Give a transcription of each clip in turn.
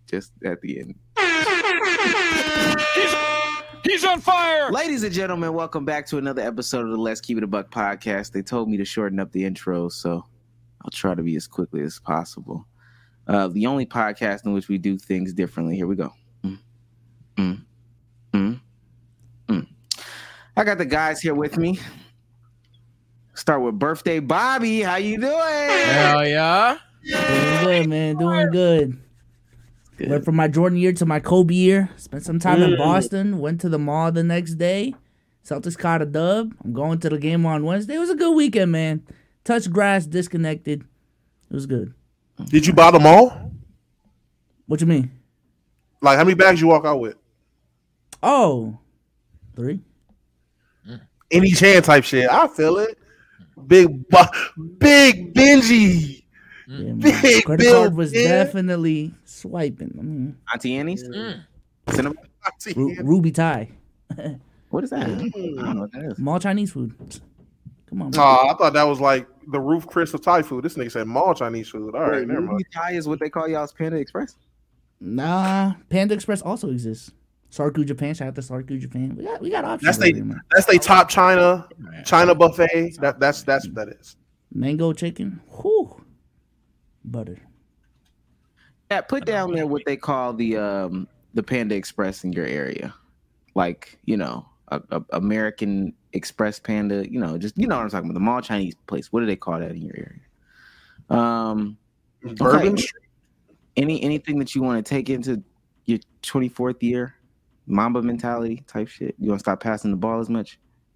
just at the end. He's on fire. Ladies and gentlemen, welcome back to another episode of the Let's Keep It a Buck podcast. They told me to shorten up the intro, so I'll try to be as quickly as possible. The only podcast in which we do things differently. Here we go. I got the guys here with me. Start with Birthday Bobby. How you doing? Hell yeah. Doing good, man. Doing good. Went from my Jordan year to my Kobe year. Spent some time in Boston. Went to the mall the next day. Celtics caught a dub. I'm going to the game on Wednesday. It was a good weekend, man. Touched grass, disconnected. It was good. Did you buy them all? What you mean? Like, how many bags you walk out with? Oh, 3. In each hand type shit. I feel it. Big Benji. Yeah, Big credit Bill card was Ben. definitely swiping. I mean, Auntie Annie's? Cinnamon? Ruby Thai. What is that? I don't know what that is. Mall Chinese food. Come on. Oh, I thought that was like the Roof Chris of Thai food. This nigga said mall Chinese food. All right, never mind. Ruby Thai is what they call y'all's Panda Express? Nah, Panda Express also exists. Sarku Japan, shout out to Sarku Japan. We got options. That's they top China buffet. That's what that is. Mango chicken. Whew. Butter. Yeah, put down there what they call the Panda Express in your area. Like, you know, a American Express Panda, you know, just what I'm talking about. The mall Chinese place. What do they call that in your area? Bourbon okay. Street. Anything that you want to take into your 24th year? Mamba mentality type shit. You want to stop passing the ball as much?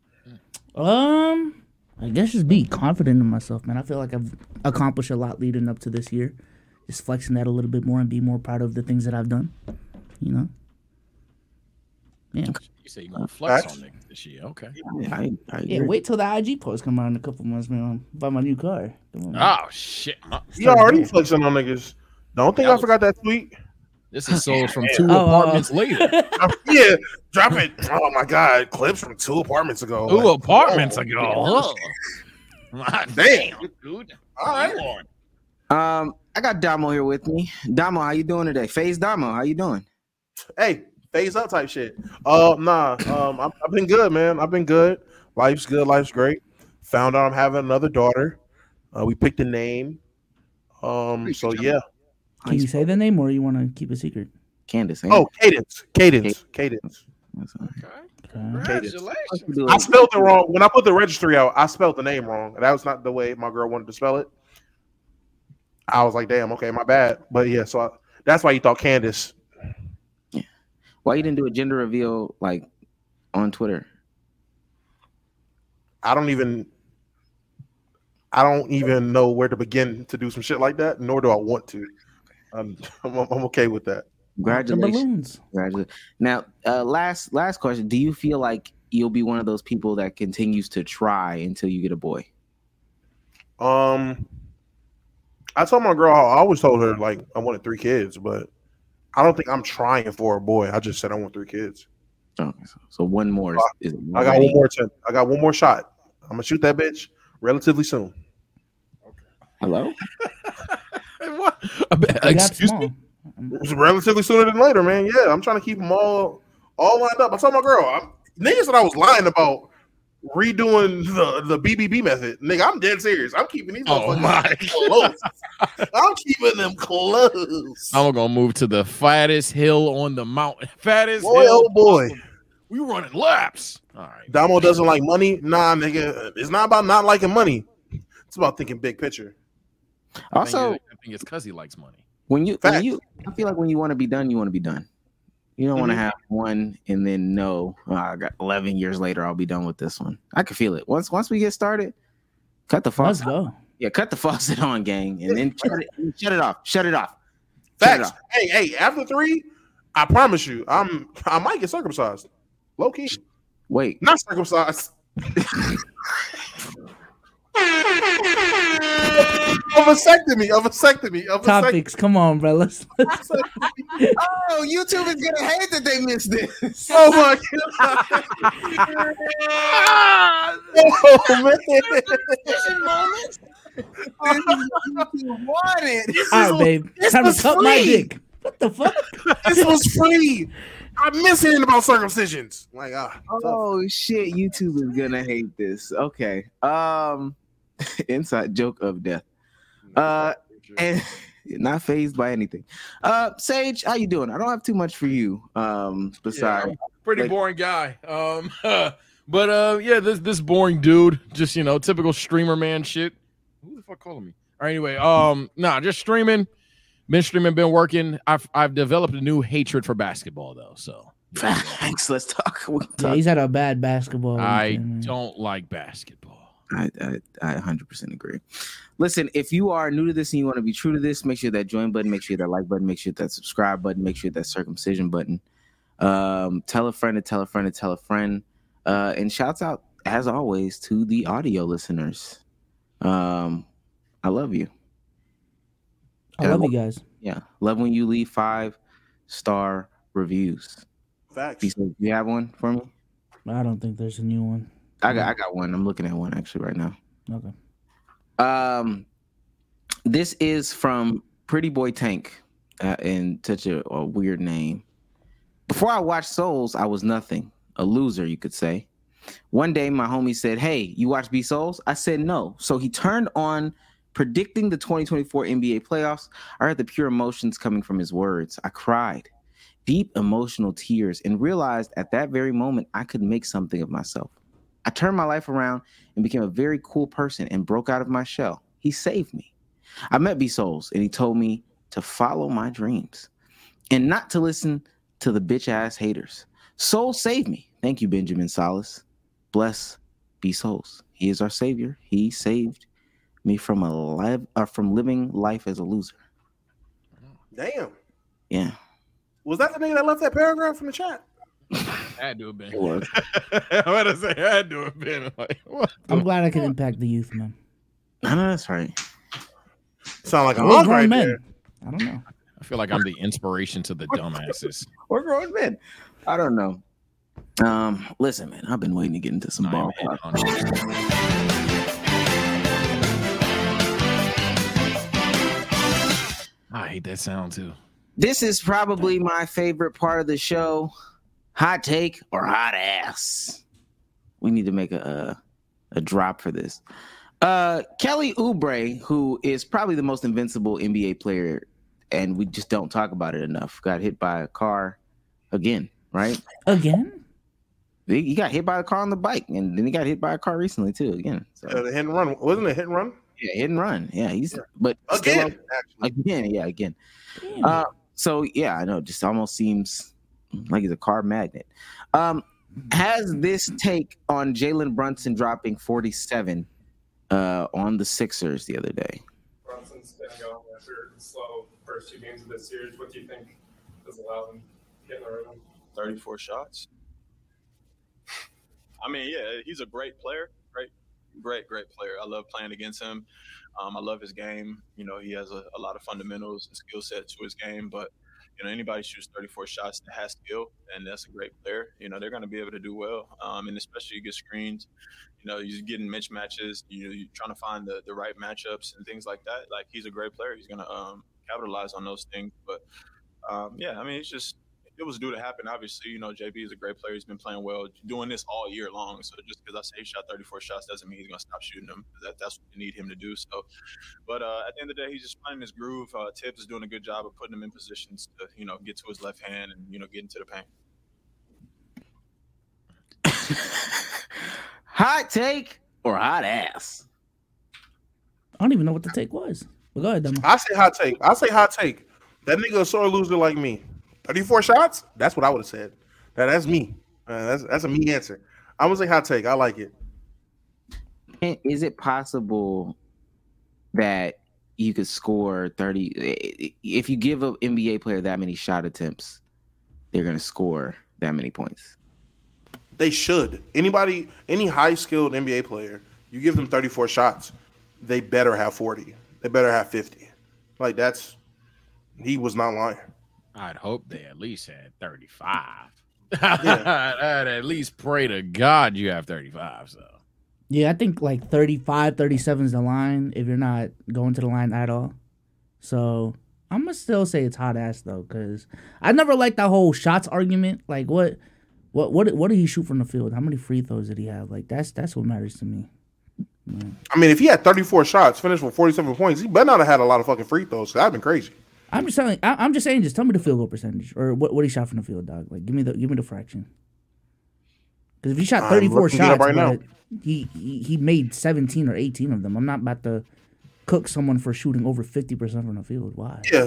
I guess just be confident in myself, man. I feel like I've accomplished a lot leading up to this year. Just flexing that a little bit more and be more proud of the things that I've done. You know? Yeah. You say you're going to flex on niggas this year. Okay. I Yeah, wait till the IG post come out in a couple months, man. Buy my new car. Oh, shit. You already flexing on niggas. Don't think I forgot that tweet. This is sold from 2 apartments later. Yeah, drop it. Oh my god, clips from 2 apartments ago. 2 apartments ago. Damn, dude. All right. I got Damo here with me. Damo, how you doing today? FaZe Damo, how you doing? Hey, phase up type shit. I've been good, man. I've been good. Life's good. Life's great. Found out I'm having another daughter. We picked a name. So yeah. Can you say the name or you want to keep a secret? Candace. Oh, Cadence. Okay. Congratulations. I spelled it wrong. When I put the registry out, I spelled the name wrong. That was not the way my girl wanted to spell it. I was like, damn, okay, my bad. But yeah, so that's why you thought Candace. Yeah. Why you didn't do a gender reveal like on Twitter? I don't even know where to begin to do some shit like that, nor do I want to. I'm okay with that. Congratulations. Now, last question. Do you feel like you'll be one of those people that continues to try until you get a boy? I told my girl, I always told her like I wanted 3 kids, but I don't think I'm trying for a boy. I just said I want 3 kids. Okay, so one more. I got one more. I got one more shot. I'm gonna shoot that bitch relatively soon. Hello? What? Excuse me? Relatively sooner than later, man. Yeah, I'm trying to keep them all lined up. I told my girl, niggas said I was lying about redoing the BBB method. Nigga, I'm dead serious. I'm keeping these motherfuckers close. I'm keeping them close. I'm gonna move to the fattest hill on the mountain. Fattest boy, hill. Oh boy. We running laps. All right. Damo doesn't like money. Nah, nigga. It's not about not liking money. It's about thinking big picture. Also, I think it's because he likes money. I feel like when you want to be done, you want to be done. You don't want to have one and then I got 11 years later, I'll be done with this one. I can feel it. Once we get started, cut the faucet. Let's go. Yeah, cut the faucet on, gang, and then shut it off. Shut it off. Facts. Hey, after 3, I promise you, I might get circumcised. Low key. Wait. Not circumcised. Of a vasectomy. Topics, come on, bro. Let's Oh, YouTube is gonna hate that they missed this. Oh my god! Oh man! YouTube wanted. all right, babe. Time to cut my dick. What the fuck? This was free. I miss hearing about circumcisions. Like, Oh shit, YouTube is gonna hate this. Okay. Inside joke of death. And not phased by anything. Sage, how you doing? I don't have too much for you. Besides pretty boring guy. But this boring dude, just typical streamer man shit. Who the fuck calling me? All right, anyway, just streaming. Been streaming, been working. I've developed a new hatred for basketball though. So thanks. Let's talk. Yeah, he's had a bad basketball. I don't like basketball. I 100% agree. Listen, if you are new to this and you want to be true to this, make sure that join button, make sure that like button, make sure that subscribe button, make sure that circumcision button. Tell a friend to tell a friend to tell a friend. And shouts out as always to the audio listeners. I love you. I love you guys. Yeah. Love when you leave 5-star reviews. Facts. You have one for me? I don't think there's a new one. I got one. I'm looking at one actually right now. Okay. This is from Pretty Boy Tank, and such a weird name. Before I watched Souls, I was nothing. A loser, you could say. One day, my homie said, "Hey, you watch B Souls?" I said no. So he turned on predicting the 2024 NBA playoffs. I heard the pure emotions coming from his words. I cried, deep emotional tears, and realized at that very moment I could make something of myself. I turned my life around and became a very cool person and broke out of my shell. He saved me. I met B Souls, and he told me to follow my dreams and not to listen to the bitch ass haters. Soul saved me. Thank you, Benjamin Solace. Bless B Souls. He is our savior. He saved me from living life as a loser. Damn. Yeah. Was that the nigga that left that paragraph in the chat? Had to have been. It was. I want to say had to have been. Like, I'm glad I can impact the youth, man. No, that's right. Sound like a We're hunk grown right men. there. I don't know. I feel like I'm the inspiration to the dumbasses. We're grown men. I don't know. Listen, man, I've been waiting to get into some ball. I hate that sound too. This is probably my favorite part of the show. Hot take or hot ass. We need to make a drop for this. Kelly Oubre, who is probably the most invincible NBA player, and we just don't talk about it enough, got hit by a car again, right? Again? He got hit by a car on the bike, and then he got hit by a car recently too. Again, so. The hit and run, wasn't it hit and run? Yeah, hit and run. Yeah, but again, still, again. So yeah, I know. It just almost seems like he's a car magnet. Has this take on Jalen Brunson dropping 47 on the Sixers the other day? Brunson's been going after slow first 2 games of this series. What do you think has allowed him to get in the rhythm? 34 shots. I mean, yeah, he's a great player, great player. I love playing against him. I love his game. He has a lot of fundamentals and skill set to his game, but anybody shoots 34 shots that has skill, and that's a great player. They're going to be able to do well, and especially you get screens. You're getting mismatches. You're trying to find the right matchups and things like that. Like, he's a great player. He's going to capitalize on those things. But yeah, I mean, it was due to happen. Obviously, JB is a great player. He's been playing well, doing this all year long. So just because I say he shot 34 shots doesn't mean he's going to stop shooting them. That's what we need him to do. So, but at the end of the day, he's just finding his groove. Tibbs is doing a good job of putting him in positions to, get to his left hand and, get into the paint. Hot take or hot ass? I don't even know what the take was. But go ahead, Demo. I say hot take. That nigga a sore loser like me. 34 shots? That's what I would have said. That's me. That's a me answer. I'm gonna say hot take. I like it. Is it possible that you could score 30 if you give an NBA player that many shot attempts, they're gonna score that many points? They should. Any high skilled NBA player, you give them 34 shots, they better have 40. They better have 50. Like, he was not lying. I'd hope they at least had 35. Yeah. I'd at least pray to God you have 35. So yeah, I think like 35, 37 is the line if you're not going to the line at all. So I'm gonna still say it's hot ass though, because I never liked that whole shots argument. Like, what did he shoot from the field? How many free throws did he have? Like, that's what matters to me. Yeah. I mean, if he had 34 shots, finished with 47 points, he better not have had a lot of fucking free throws. That'd been crazy. I'm just saying. Just tell me the field goal percentage or what he shot from the field, dog. Like, give me the fraction. Because if he shot 34 shots, right now, he made 17 or 18 of them. I'm not about to cook someone for shooting over 50% from the field. Why? Yeah.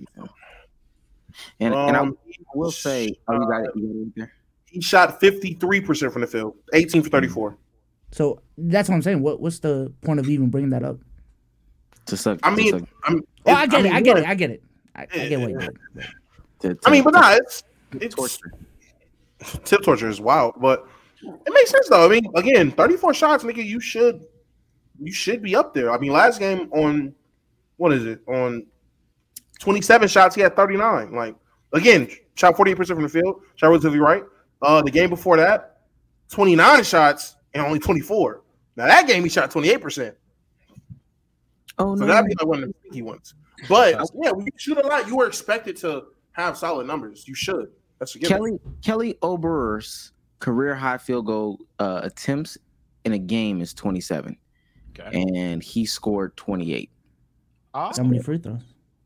And I will say, you got it there. He shot 53% from the field, 18 for 34. So that's what I'm saying. What's the point of even bringing that up? I get it. I get it. I get what you did. But nah, it's torture. Tip torture is wild, but it makes sense though. I mean, again, 34 shots, nigga, you should be up there. I mean, last game on on 27 shots, he had 39. Like, again, shot 48% from the field, shot relatively right. The game before that, 29 shots and only 24. Now that game he shot 28%. Oh, so no. that'd be like one of the sneaky ones. But yeah, when you shoot a lot, you were expected to have solid numbers. You should. That's a given. Kelly Oberer's career high field goal attempts in a game is 27. Okay. And he scored 28. How many free throws?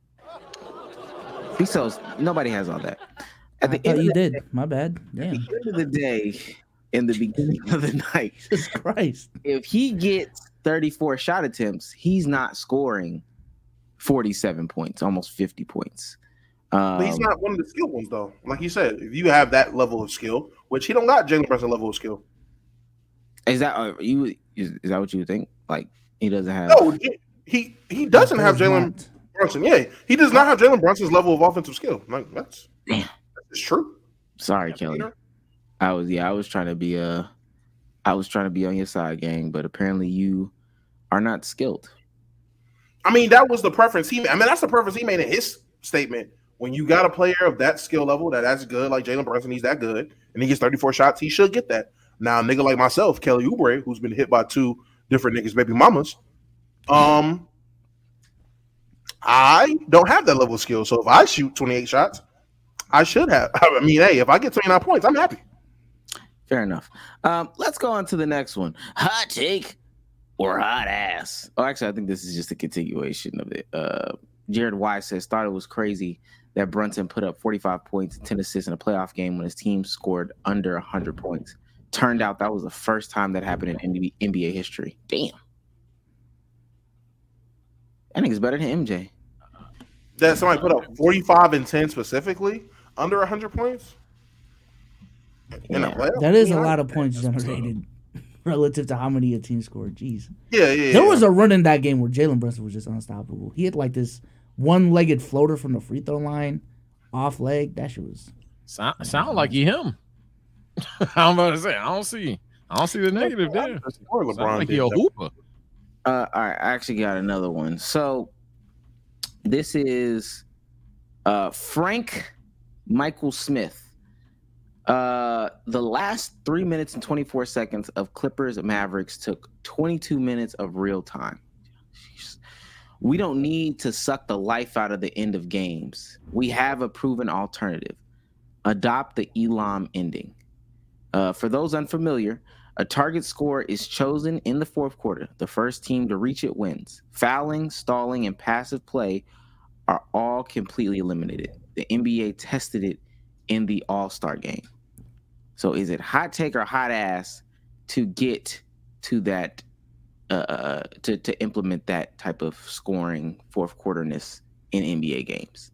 Free throws, nobody has all that. I thought you did. My bad. Damn. At the end of the day, in the beginning of the night, Jesus Christ. If he gets 34 shot attempts, he's not scoring 47 points, almost 50 points. But he's not one of the skilled ones, though. Like you said, if you have that level of skill, which he don't got Jalen Brunson level of skill. Is that what you would think? Like he doesn't have? No, he doesn't have Jalen Brunson. Yeah, he does not have Jalen Brunson's level of offensive skill. Like that's true. Sorry, Kelly. I was trying to be on your side, gang, but apparently you are not skilled. I mean, that was the preference he made. I mean, that's the preference he made in his statement. When you got a player of that skill level that's good, like Jalen Brunson, he's that good, and he gets 34 shots, he should get that. Now, a nigga like myself, Kelly Oubre, who's been hit by 2 different niggas' baby mamas, I don't have that level of skill. So if I shoot 28 shots, I should have. I mean, hey, if I get 29 points, I'm happy. Fair enough. Let's go on to the next one. Hot take or hot ass? Oh, actually, I think this is just a continuation of it. Jared Wise says, thought it was crazy that Brunson put up 45 points and 10 assists in a playoff game when his team scored under 100 points. Turned out that was the first time that happened in NBA history. Damn. I think it's better than MJ. That somebody put up 45 and 10 specifically under 100 points? That is a lot of points generated relative to how many a team scored. Jeez. Yeah. There was a run in that game where Jalen Brunson was just unstoppable. He had like this one-legged floater from the free throw line, off leg. That shit was sound like him. I'm about to say I don't see the negative there. Sound like he a hooper. All right, I actually got another one. So this is Frank Michael Smith. The last 3 minutes and 24 seconds of Clippers Mavericks took 22 minutes of real time. Jeez. We don't need to suck the life out of the end of games. We have a proven alternative. Adopt the Elam ending. For those unfamiliar, a target score is chosen in the fourth quarter. The first team to reach it wins. Fouling, stalling, and passive play are all completely eliminated. The NBA tested it in the All-Star game. So is it hot take or hot ass to get to that, to implement that type of scoring fourth quarterness in NBA games?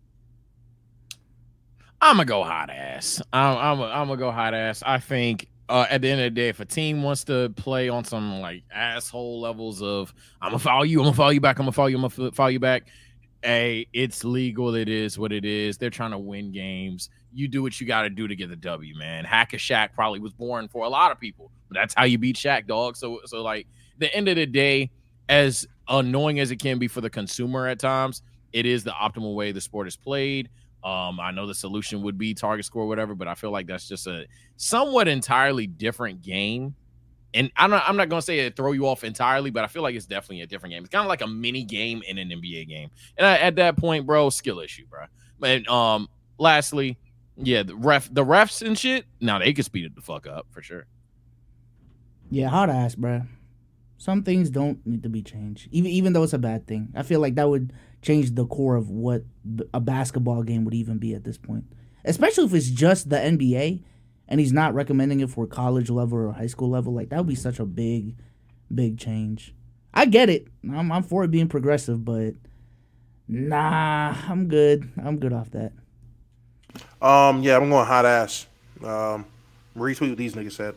I'm going to go hot ass. I'm going to go hot ass. I think at the end of the day, if a team wants to play on some like asshole levels of I'm going to foul you, I'm going to foul you back, I'm going to foul you, I'm going to foul you back. Hey, it's legal. It is what it is. They're trying to win games. You do what you got to do to get the W, man. Hack a Shaq probably was born for a lot of people. But that's how you beat Shaq, dog. So like the end of the day, as annoying as it can be for the consumer at times, it is the optimal way the sport is played. I know the solution would be target score, whatever, but I feel like that's just a somewhat entirely different game And I'm not gonna say it throw you off entirely, but I feel like it's definitely a different game. It's kind of like a mini game in an NBA game. And at that point, bro, skill issue, bro. And lastly, yeah, the refs and shit. Now they could speed it the fuck up for sure. Yeah, hard ass, bro. Some things don't need to be changed, even though it's a bad thing. I feel like that would change the core of what a basketball game would even be at this point, especially if it's just the NBA and he's not recommending it for college level or high school level. Like, that would be such a big change. I get it. I'm for it being progressive, but nah, I'm good. I'm good off that. Yeah, I'm going hot ass. Retweet what these niggas said.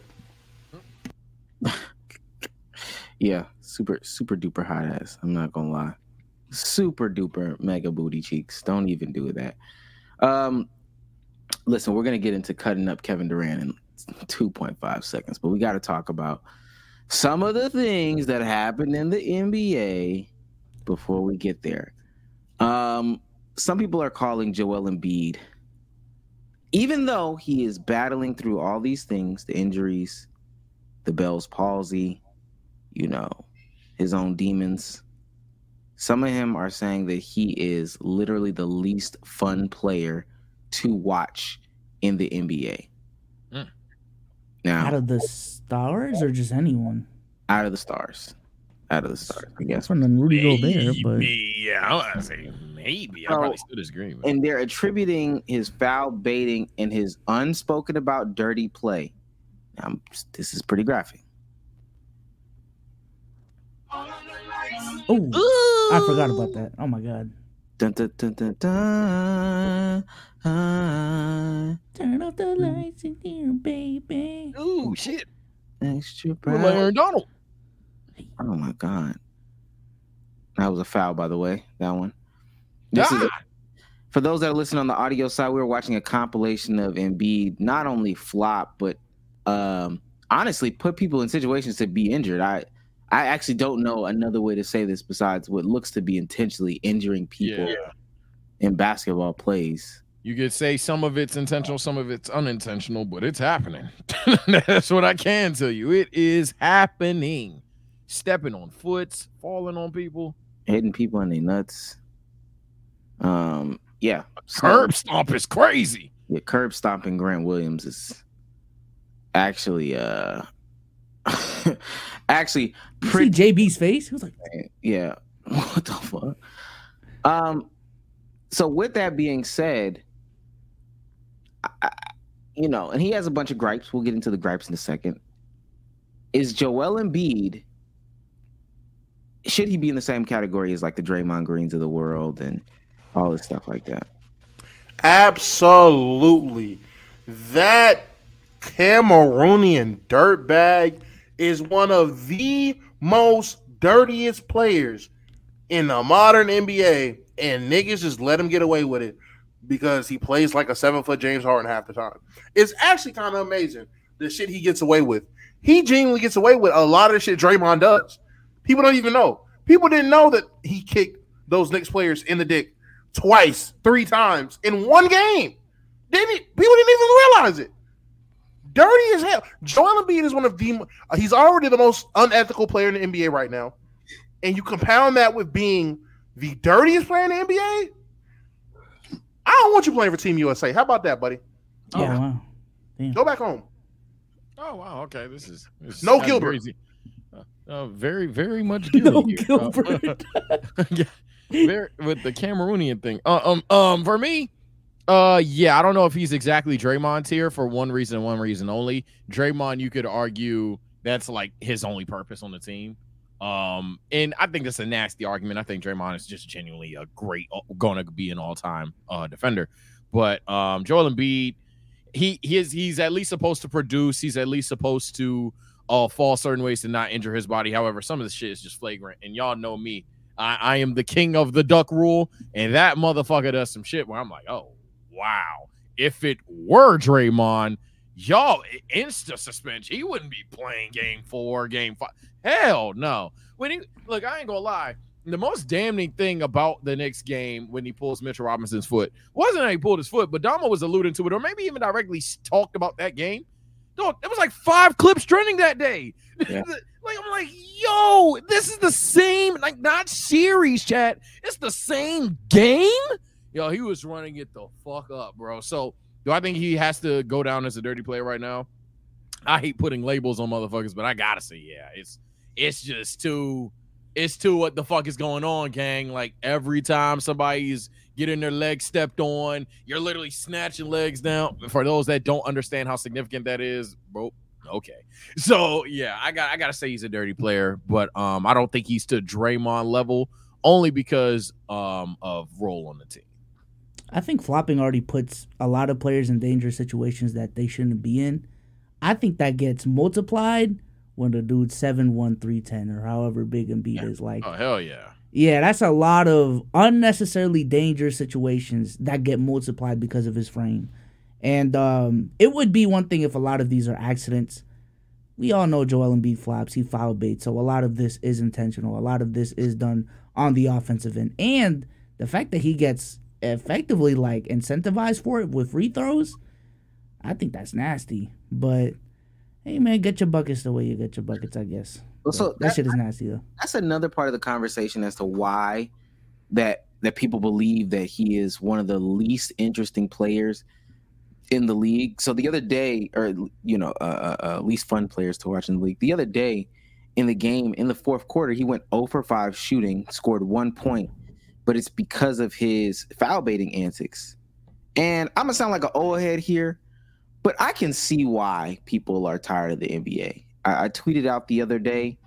Yeah, super duper hot ass. I'm not gonna lie. Super duper mega booty cheeks. Don't even do that. Listen, we're gonna get into cutting up Kevin Durant in 2.5 seconds, but we got to talk about some of the things that happened in the NBA before we get there. Some people are calling Joel Embiid, even though he is battling through all these things, the injuries, the Bell's palsy, his own demons. Some of them are saying that he is literally the least fun player to watch in the NBA. Now, out of the stars or just anyone? Out of the stars, I guess. From the Rudy Gobert, but Yeah, I want to say maybe. I probably still disagree. And they're attributing his foul baiting and his unspoken about dirty play. This is pretty graphic. Oh, I forgot about that. Oh my god. Dun, dun, dun, dun, dun, Turn off the lights in here, baby. Ooh, shit. Extra Like bright. Aaron Donald. Oh my god. That was a foul, by the way. That one. This is for those that are listening on the audio side, we were watching a compilation of Embiid not only flop, but honestly put people in situations to be injured. I actually don't know another way to say this besides what looks to be intentionally injuring people in basketball plays. You could say some of it's intentional, some of it's unintentional, but it's happening. That's what I can tell you. It is happening. Stepping on foots, falling on people, Hitting people in their nuts. Yeah. curb stomp is crazy. Yeah, curb stomping Grant Williams is actually actually You pretty see JB's face? He was like, yeah. What the fuck? So with that being said, and he has a bunch of gripes. We'll get into the gripes in a second. Is Joel Embiid, should he be in the same category as like the Draymond Greens of the world and all this stuff like that? Absolutely. That Cameroonian dirtbag is one of the most dirtiest players in the modern NBA, and niggas just let him get away with it because he plays like a 7-foot James Harden half the time. It's actually kind of amazing the shit he gets away with. He genuinely gets away with a lot of the shit Draymond does. People don't even know. People didn't know that he kicked those Knicks players in the dick twice, 3 times in one game. People didn't even realize it. Dirty as hell. Joel Embiid is one of the. He's already the most unethical player in the NBA right now, and you compound that with being the dirtiest player in the NBA. I don't want you playing for Team USA. How about that, buddy? yeah, wow. Damn. Go back home. Oh wow, okay. This is No kinda Gilbert. crazy. Very, very much No Gilbert. Gilbert. Yeah, very, with the Cameroonian thing. For me, yeah, I don't know if he's exactly Draymond tier for one reason only. Draymond, you could argue that's like his only purpose on the team. And I think that's a nasty argument. I think Draymond is just genuinely a great, going to be an all-time defender. But Joel Embiid, he's at least supposed to produce. He's at least supposed to fall certain ways to not injure his body. However, some of the shit is just flagrant. And y'all know me. I am the king of the duck rule. And that motherfucker does some shit where I'm like, oh, wow. If it were Draymond, y'all, insta suspension. He wouldn't be playing game 4, game 5. Hell no. Look, I ain't gonna lie. The most damning thing about the Knicks game when he pulls Mitchell Robinson's foot wasn't that he pulled his foot, but Damo was alluding to it, or maybe even directly talked about that game. Dog, there was like 5 clips trending that day. Yeah. Like, I'm like, yo, this is the same, like, not series, chat. It's the same game. Yo, he was running it the fuck up, bro. So, do I think he has to go down as a dirty player right now? I hate putting labels on motherfuckers, but I gotta say, yeah, it's just too what the fuck is going on, gang. Like, every time somebody's getting their legs stepped on, you're literally snatching legs down. For those that don't understand how significant that is, bro, okay. So, yeah, I gotta say he's a dirty player, but I don't think he's to Draymond level, only because of role on the team. I think flopping already puts a lot of players in dangerous situations that they shouldn't be in. I think that gets multiplied when the dude's 7'1", 310, or however big Embiid is. Like, oh, hell yeah. Yeah, that's a lot of unnecessarily dangerous situations that get multiplied because of his frame. And it would be one thing if a lot of these are accidents. We all know Joel Embiid flops. He foul baits. So a lot of this is intentional. A lot of this is done on the offensive end. And the fact that he gets effectively like incentivized for it with free throws, I think that's nasty. But hey, man, get your buckets the way you get your buckets, I guess. Well, so that shit is nasty, though. That's another part of the conversation as to why that people believe that he is one of the least interesting players in the league. So the other day, or least fun players to watch in the league. The other day in the game, in the fourth quarter, he went 0 for 5 shooting, scored 1 point, but it's because of his foul baiting antics. And I'm gonna sound like an old head here, but I can see why people are tired of the NBA. I tweeted out the other day.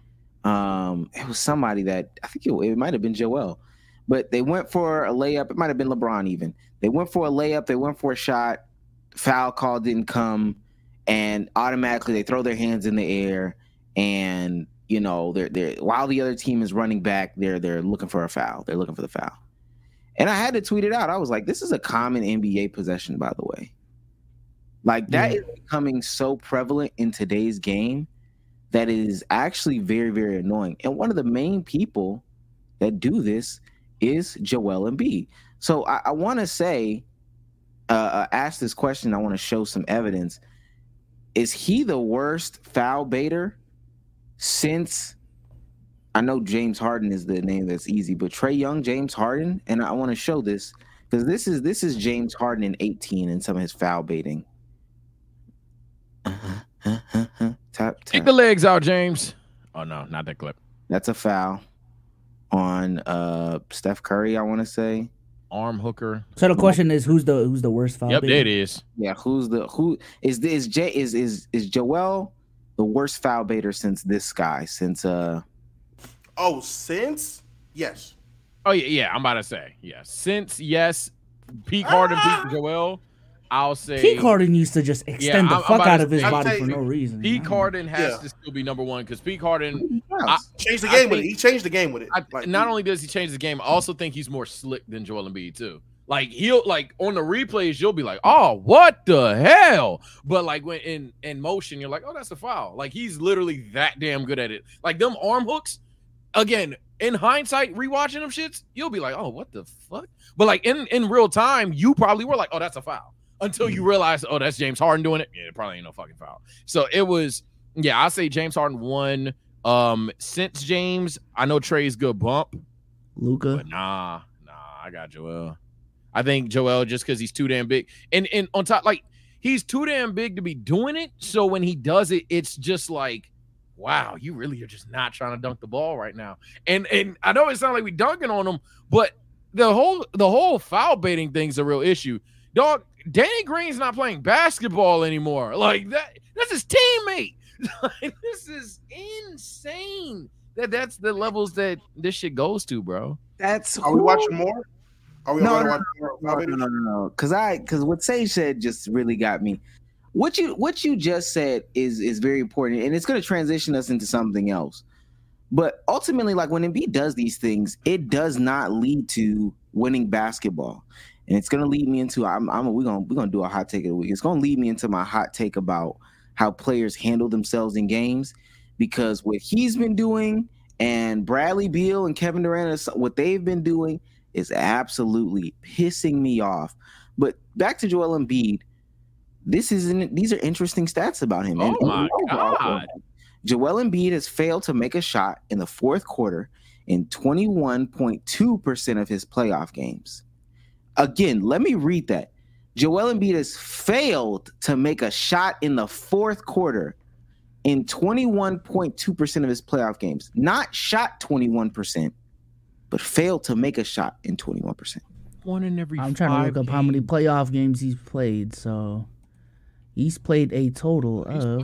It was somebody that I think it might have been Joel, but they went for a layup. It might have been LeBron even. They went for a layup. They went for a shot. Foul call didn't come, and automatically they throw their hands in the air. And they're while the other team is running back, they're looking for a foul. They're looking for the foul. And I had to tweet it out. I was like, this is a common NBA possession, by the way. Like, that is becoming so prevalent in today's game that it is actually very, very annoying. And one of the main people that do this is Joel Embiid. So I want to say, ask this question. I want to show some evidence. Is he the worst foul baiter since, I know James Harden is the name that's easy, but Trae Young, James Harden, and I want to show this because this is James Harden in 18 and some of his foul baiting. Tap. Take the legs out, James. Oh no, not that clip. That's a foul on Steph Curry, I want to say. Arm hooker. So the question is, who's the worst foul? Yep, baiter? there it is. Yeah, who is Joel the worst foul baiter since this guy? Since yes. Oh yeah, I'm about to say yes. Since yes, peak Harden beat Joel. I'll say Peak Harden used to just extend the fuck out of his body for no reason. Peak Harden has to still be number one because Peak Harden changed the game with it. He changed the game with it. Not only does he change the game, I also think he's more slick than Joel Embiid too. Like he'll on the replays, you'll be like, "Oh, what the hell?" But like when in motion, you're like, "Oh, that's a foul." Like he's literally that damn good at it. Like them arm hooks. Again, in hindsight, rewatching them shits, you'll be like, "Oh, what the fuck?" But like in real time, you probably were like, "Oh, that's a foul." Until you realize, oh, that's James Harden doing it. Yeah, it probably ain't no fucking foul. So it was, I'll say James Harden won. Since James, I know Trey's good bump. Luka. But nah, I got Joel. I think Joel just because he's too damn big. And on top, like, he's too damn big to be doing it. So when he does it, it's just like, wow, you really are just not trying to dunk the ball right now. And I know it sounds like we dunking on him, but the whole foul baiting thing's a real issue. Dog, Danny Green's not playing basketball anymore. Like that's his teammate. Like, this is insane. That's the levels that this shit goes to, bro. Are we watching more? Are we watching more? No. Because what Sage said just really got me. What you just said is very important, and it's going to transition us into something else. But ultimately, like when Embiid does these things, it does not lead to winning basketball. And it's gonna lead me into we're gonna do a hot take of the week. It's gonna lead me into my hot take about how players handle themselves in games, because what he's been doing and Bradley Beal and Kevin Durant, what they've been doing is absolutely pissing me off. But back to Joel Embiid, these are interesting stats about him. Oh my God. Joel Embiid has failed to make a shot in the fourth quarter in 21.2% of his playoff games. Again, let me read that. Joel Embiid has failed to make a shot in the fourth quarter in 21.2% of his playoff games. Not shot 21%, but failed to make a shot in 21%. One in every I'm trying to look up how many playoff games he's played. So he's played a total of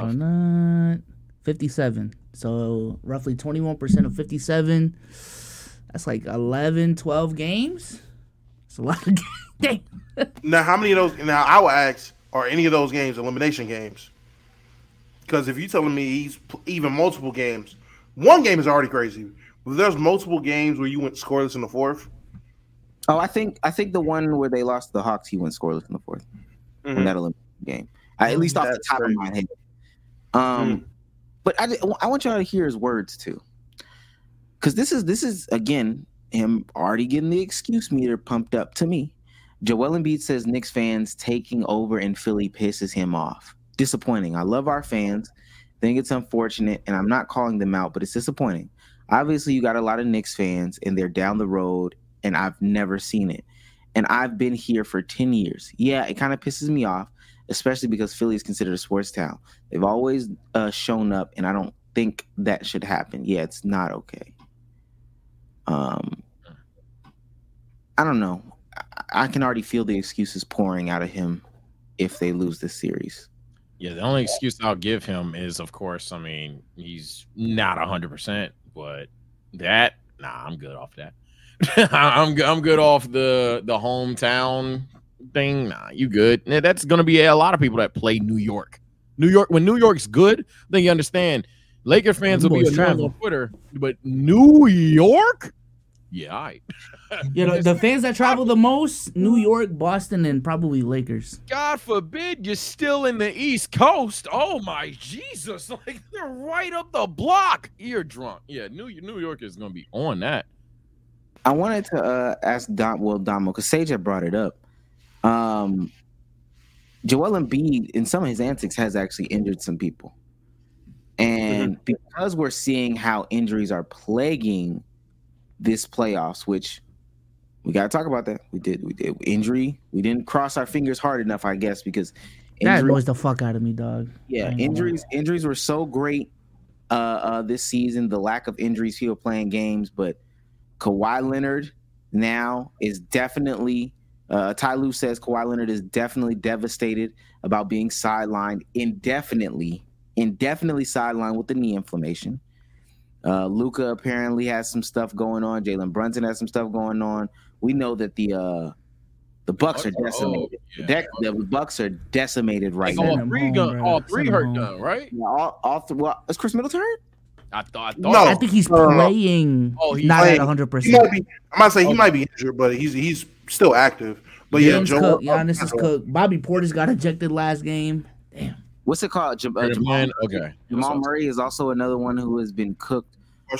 57. So roughly 21% of 57. That's like 11, 12 games. It's a lot of games. Now, how many of those? Now, I will ask: are any of those games elimination games? Because if you're telling me he's even multiple games, one game is already crazy. But there's multiple games where you went scoreless in the fourth. Oh, I think the one where they lost to the Hawks, he went scoreless in the fourth. In that elimination game, at least off the top of my head. But I want y'all to hear his words too, because this is again him already getting the excuse meter pumped up to me. Joel Embiid says Knicks fans taking over in Philly pisses him off. Disappointing. I love our fans. Think it's unfortunate, and I'm not calling them out, but it's disappointing. Obviously, you got a lot of Knicks fans, and they're down the road, and I've never seen it. And I've been here for 10 years. Yeah, it kind of pisses me off, especially because Philly is considered a sports town. They've always shown up, and I don't think that should happen. Yeah, it's not okay. I don't know. I can already feel the excuses pouring out of him if they lose this series. Yeah, the only excuse I'll give him is, of course, I mean, he's not 100%, but I'm good off that. I'm good off the hometown thing. Nah, you good. That's going to be a lot of people that play New York. When New York's good, then you understand. Laker fans will be on Twitter, but New York? Yeah, all right. The fans that travel the most, New York, Boston, and probably Lakers. God forbid you're still in the East Coast. Oh, my Jesus. Like, they're right up the block. You're drunk. Yeah, New York is going to be on that. I wanted to ask Damo, because Sage had brought it up. Joel Embiid, in some of his antics, has actually injured some people. And because we're seeing how injuries are plaguing this playoffs, which we got to talk about that. We did injury. We didn't cross our fingers hard enough, I guess, because that annoys the fuck out of me, dog. Yeah, injuries were so great this season. The lack of injuries, people playing games, but Kawhi Leonard now is definitely. Ty Lue says Kawhi Leonard is definitely devastated about being sidelined indefinitely sidelined with the knee inflammation. Luka apparently has some stuff going on. Jalen Brunson has some stuff going on. We know that the Bucks are decimated. The Bucks are decimated right now. All three hurt though, right? Yeah, all three. Well, is Chris Middleton hurt? I thought. No, I think he's playing. He's not playing. At 100%. I might say he might be injured, but he's still active. But Giannis is cooked. Bobby Portis got ejected last game. Damn. What's it called? Jamal Murray is also another one who has been cooked.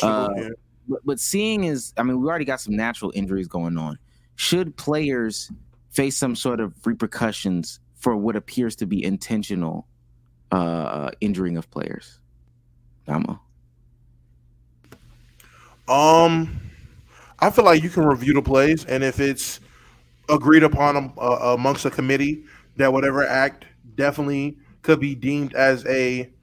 But seeing is, I mean, we already got some natural injuries going on. Should players face some sort of repercussions for what appears to be intentional injuring of players? Damo. I feel like you can review the plays, and if it's agreed upon amongst a committee, that whatever act definitely could be deemed as a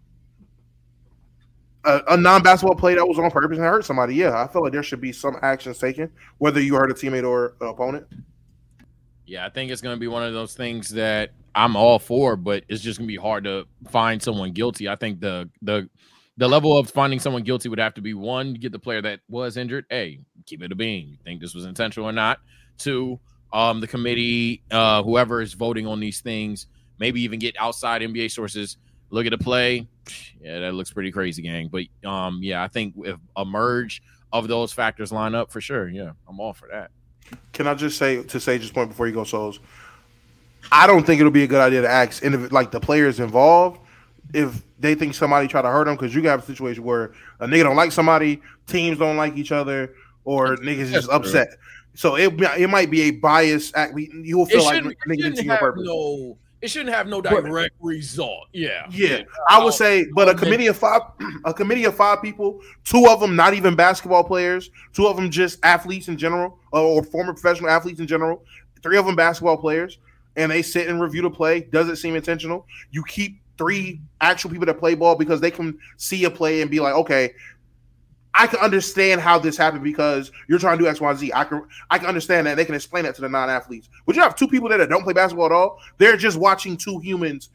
non-basketball play that was on purpose and hurt somebody. Yeah, I feel like there should be some actions taken, whether you hurt a teammate or an opponent. Yeah, I think it's going to be one of those things that I'm all for, but it's just going to be hard to find someone guilty. I think the level of finding someone guilty would have to be, one, get the player that was injured. A, keep it a bean. You think this was intentional or not? Two, the committee, whoever is voting on these things, maybe even get outside NBA sources, look at the play. Yeah, that looks pretty crazy, gang. But, yeah, I think if a merge of those factors line up, for sure, yeah, I'm all for that. Can I just say, to Sage's point before you go, Souls, I don't think it'll be a good idea to ask, the players involved, if they think somebody tried to hurt them, because you got a situation where a nigga don't like somebody, teams don't like each other, or niggas just upset. So it might be a biased act. You will feel like niggas didn't see your purpose. it shouldn't have no direct result. Yeah. Yeah, I would say, but a committee of five people, 2 of them not even basketball players, 2 of them just athletes in general, or former professional athletes in general, 3 of them basketball players, and they sit and review the play. Does it seem intentional? You keep 3 actual people that play ball because they can see a play and be like, okay, I can understand how this happened because you're trying to do X, Y, Z. I can understand that. They can explain that to the non-athletes. But you have 2 people there that don't play basketball at all. They're just watching 2 humans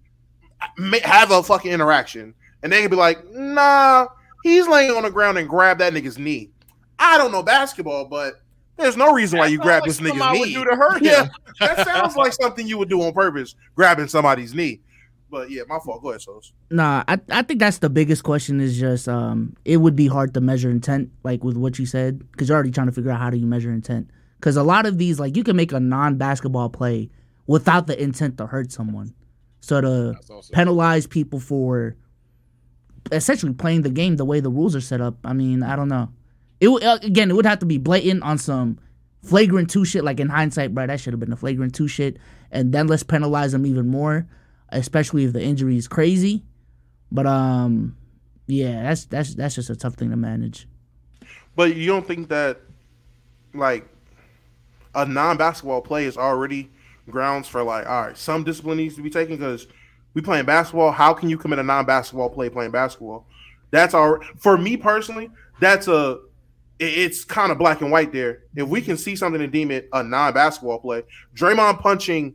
have a fucking interaction. And they can be like, nah, he's laying on the ground and grab that nigga's knee. I don't know basketball, but there's no reason why you grab this nigga's knee. Would do to hurt him. Yeah, that sounds like something you would do on purpose, grabbing somebody's knee. But yeah, my fault. Go ahead, Sos. Nah, I think that's the biggest question is just it would be hard to measure intent, like with what you said, because you're already trying to figure out how do you measure intent. Because a lot of these, like, you can make a non-basketball play without the intent to hurt someone. So to penalize people for essentially playing the game the way the rules are set up, I mean, I don't know. It would have to be blatant on some flagrant 2 shit, like in hindsight, bro, that should have been a flagrant 2 shit, and then let's penalize them even more, especially if the injury is crazy. But yeah, that's just a tough thing to manage. But you don't think that, like, a non-basketball play is already grounds for, like, all right, some discipline needs to be taken because we playing basketball. How can you commit a non-basketball play playing basketball? That's our, for me personally, it's kind of black and white there. If we can see something and deem it a non-basketball play, Draymond punching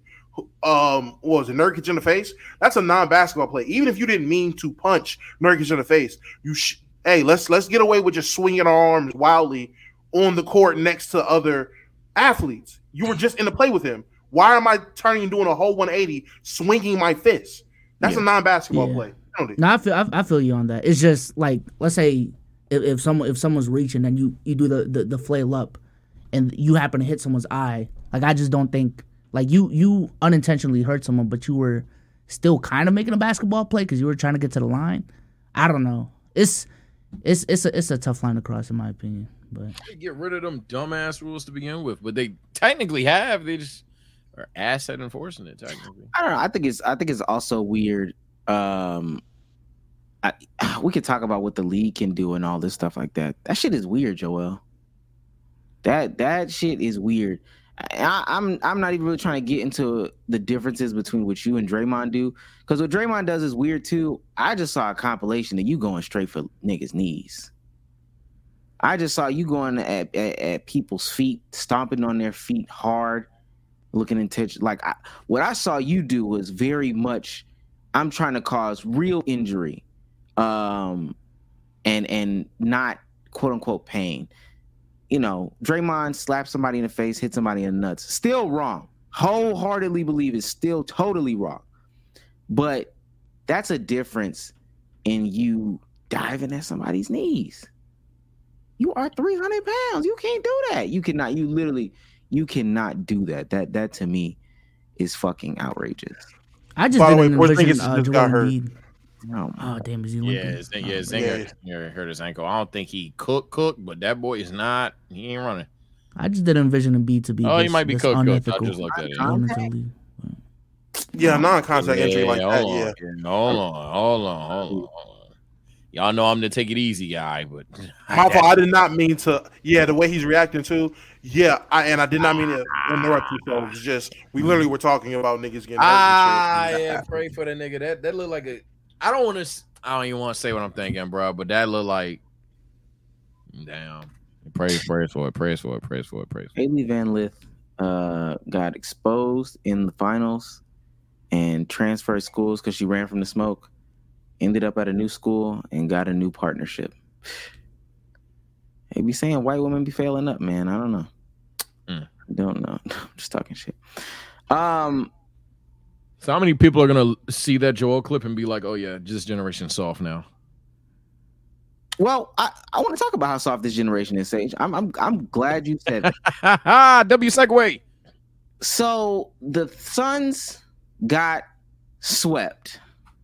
Nurkic in the face, that's a non-basketball play. Even if you didn't mean to punch Nurkic in the face, let's get away with just swinging our arms wildly on the court next to other athletes. You were just in the play with him. Why am I turning and doing a whole 180, swinging my fist? That's a non-basketball play. No, I feel you on that. It's just like, let's say if someone's reaching and you do the flail up and you happen to hit someone's eye, like, I just don't think, like, you unintentionally hurt someone, but you were still kind of making a basketball play because you were trying to get to the line. I don't know. It's a tough line to cross, in my opinion. But they get rid of them dumbass rules to begin with, but they technically have. They just are ass at enforcing it. Technically, I don't know. I think it's also weird. We could talk about what the league can do and all this stuff like that. That shit is weird, Joel. That shit is weird. I'm not even really trying to get into the differences between what you and Draymond do, because what Draymond does is weird too. I just saw a compilation of you going straight for niggas' knees. I just saw you going at people's feet, stomping on their feet hard, looking intense. Like, what I saw you do was very much, I'm trying to cause real injury, and not quote unquote pain. You know, Draymond slapped somebody in the face, hit somebody in the nuts. Still wrong. Wholeheartedly believe it's still totally wrong. But that's a difference in you diving at somebody's knees. You are 300 pounds. You can't do that. You cannot do that. That to me is fucking outrageous. I just didn't envision Joel Embiid. Oh, damn, is he limping? Zinger hurt his ankle. I don't think he cooked, but that boy is not. He ain't running. I just didn't envision Embiid to be he might be cooked. I just looked at it. Yeah, non-contact injury like that, yeah. Hold on. Y'all know I'm the take it easy guy, but my fault. I did not mean to. Yeah, the way he's reacting to. Yeah, I did not mean to interrupt you. So it's just we literally were talking about niggas getting hurt. Yeah, pray for the nigga. That looked like a. I don't even want to say what I'm thinking, bro. But that looked like. Damn. Praise for it. Haley Van Lith got exposed in the finals and transferred schools because she ran from the smoke. Ended up at a new school and got a new partnership. They be saying white women be failing up, man. I don't know. I don't know. I'm just talking shit. So how many people are gonna see that Joel clip and be like, "Oh yeah, this generation's soft now"? Well, I want to talk about how soft this generation is, Sage. I'm glad you said that. W segue. So the Suns got swept.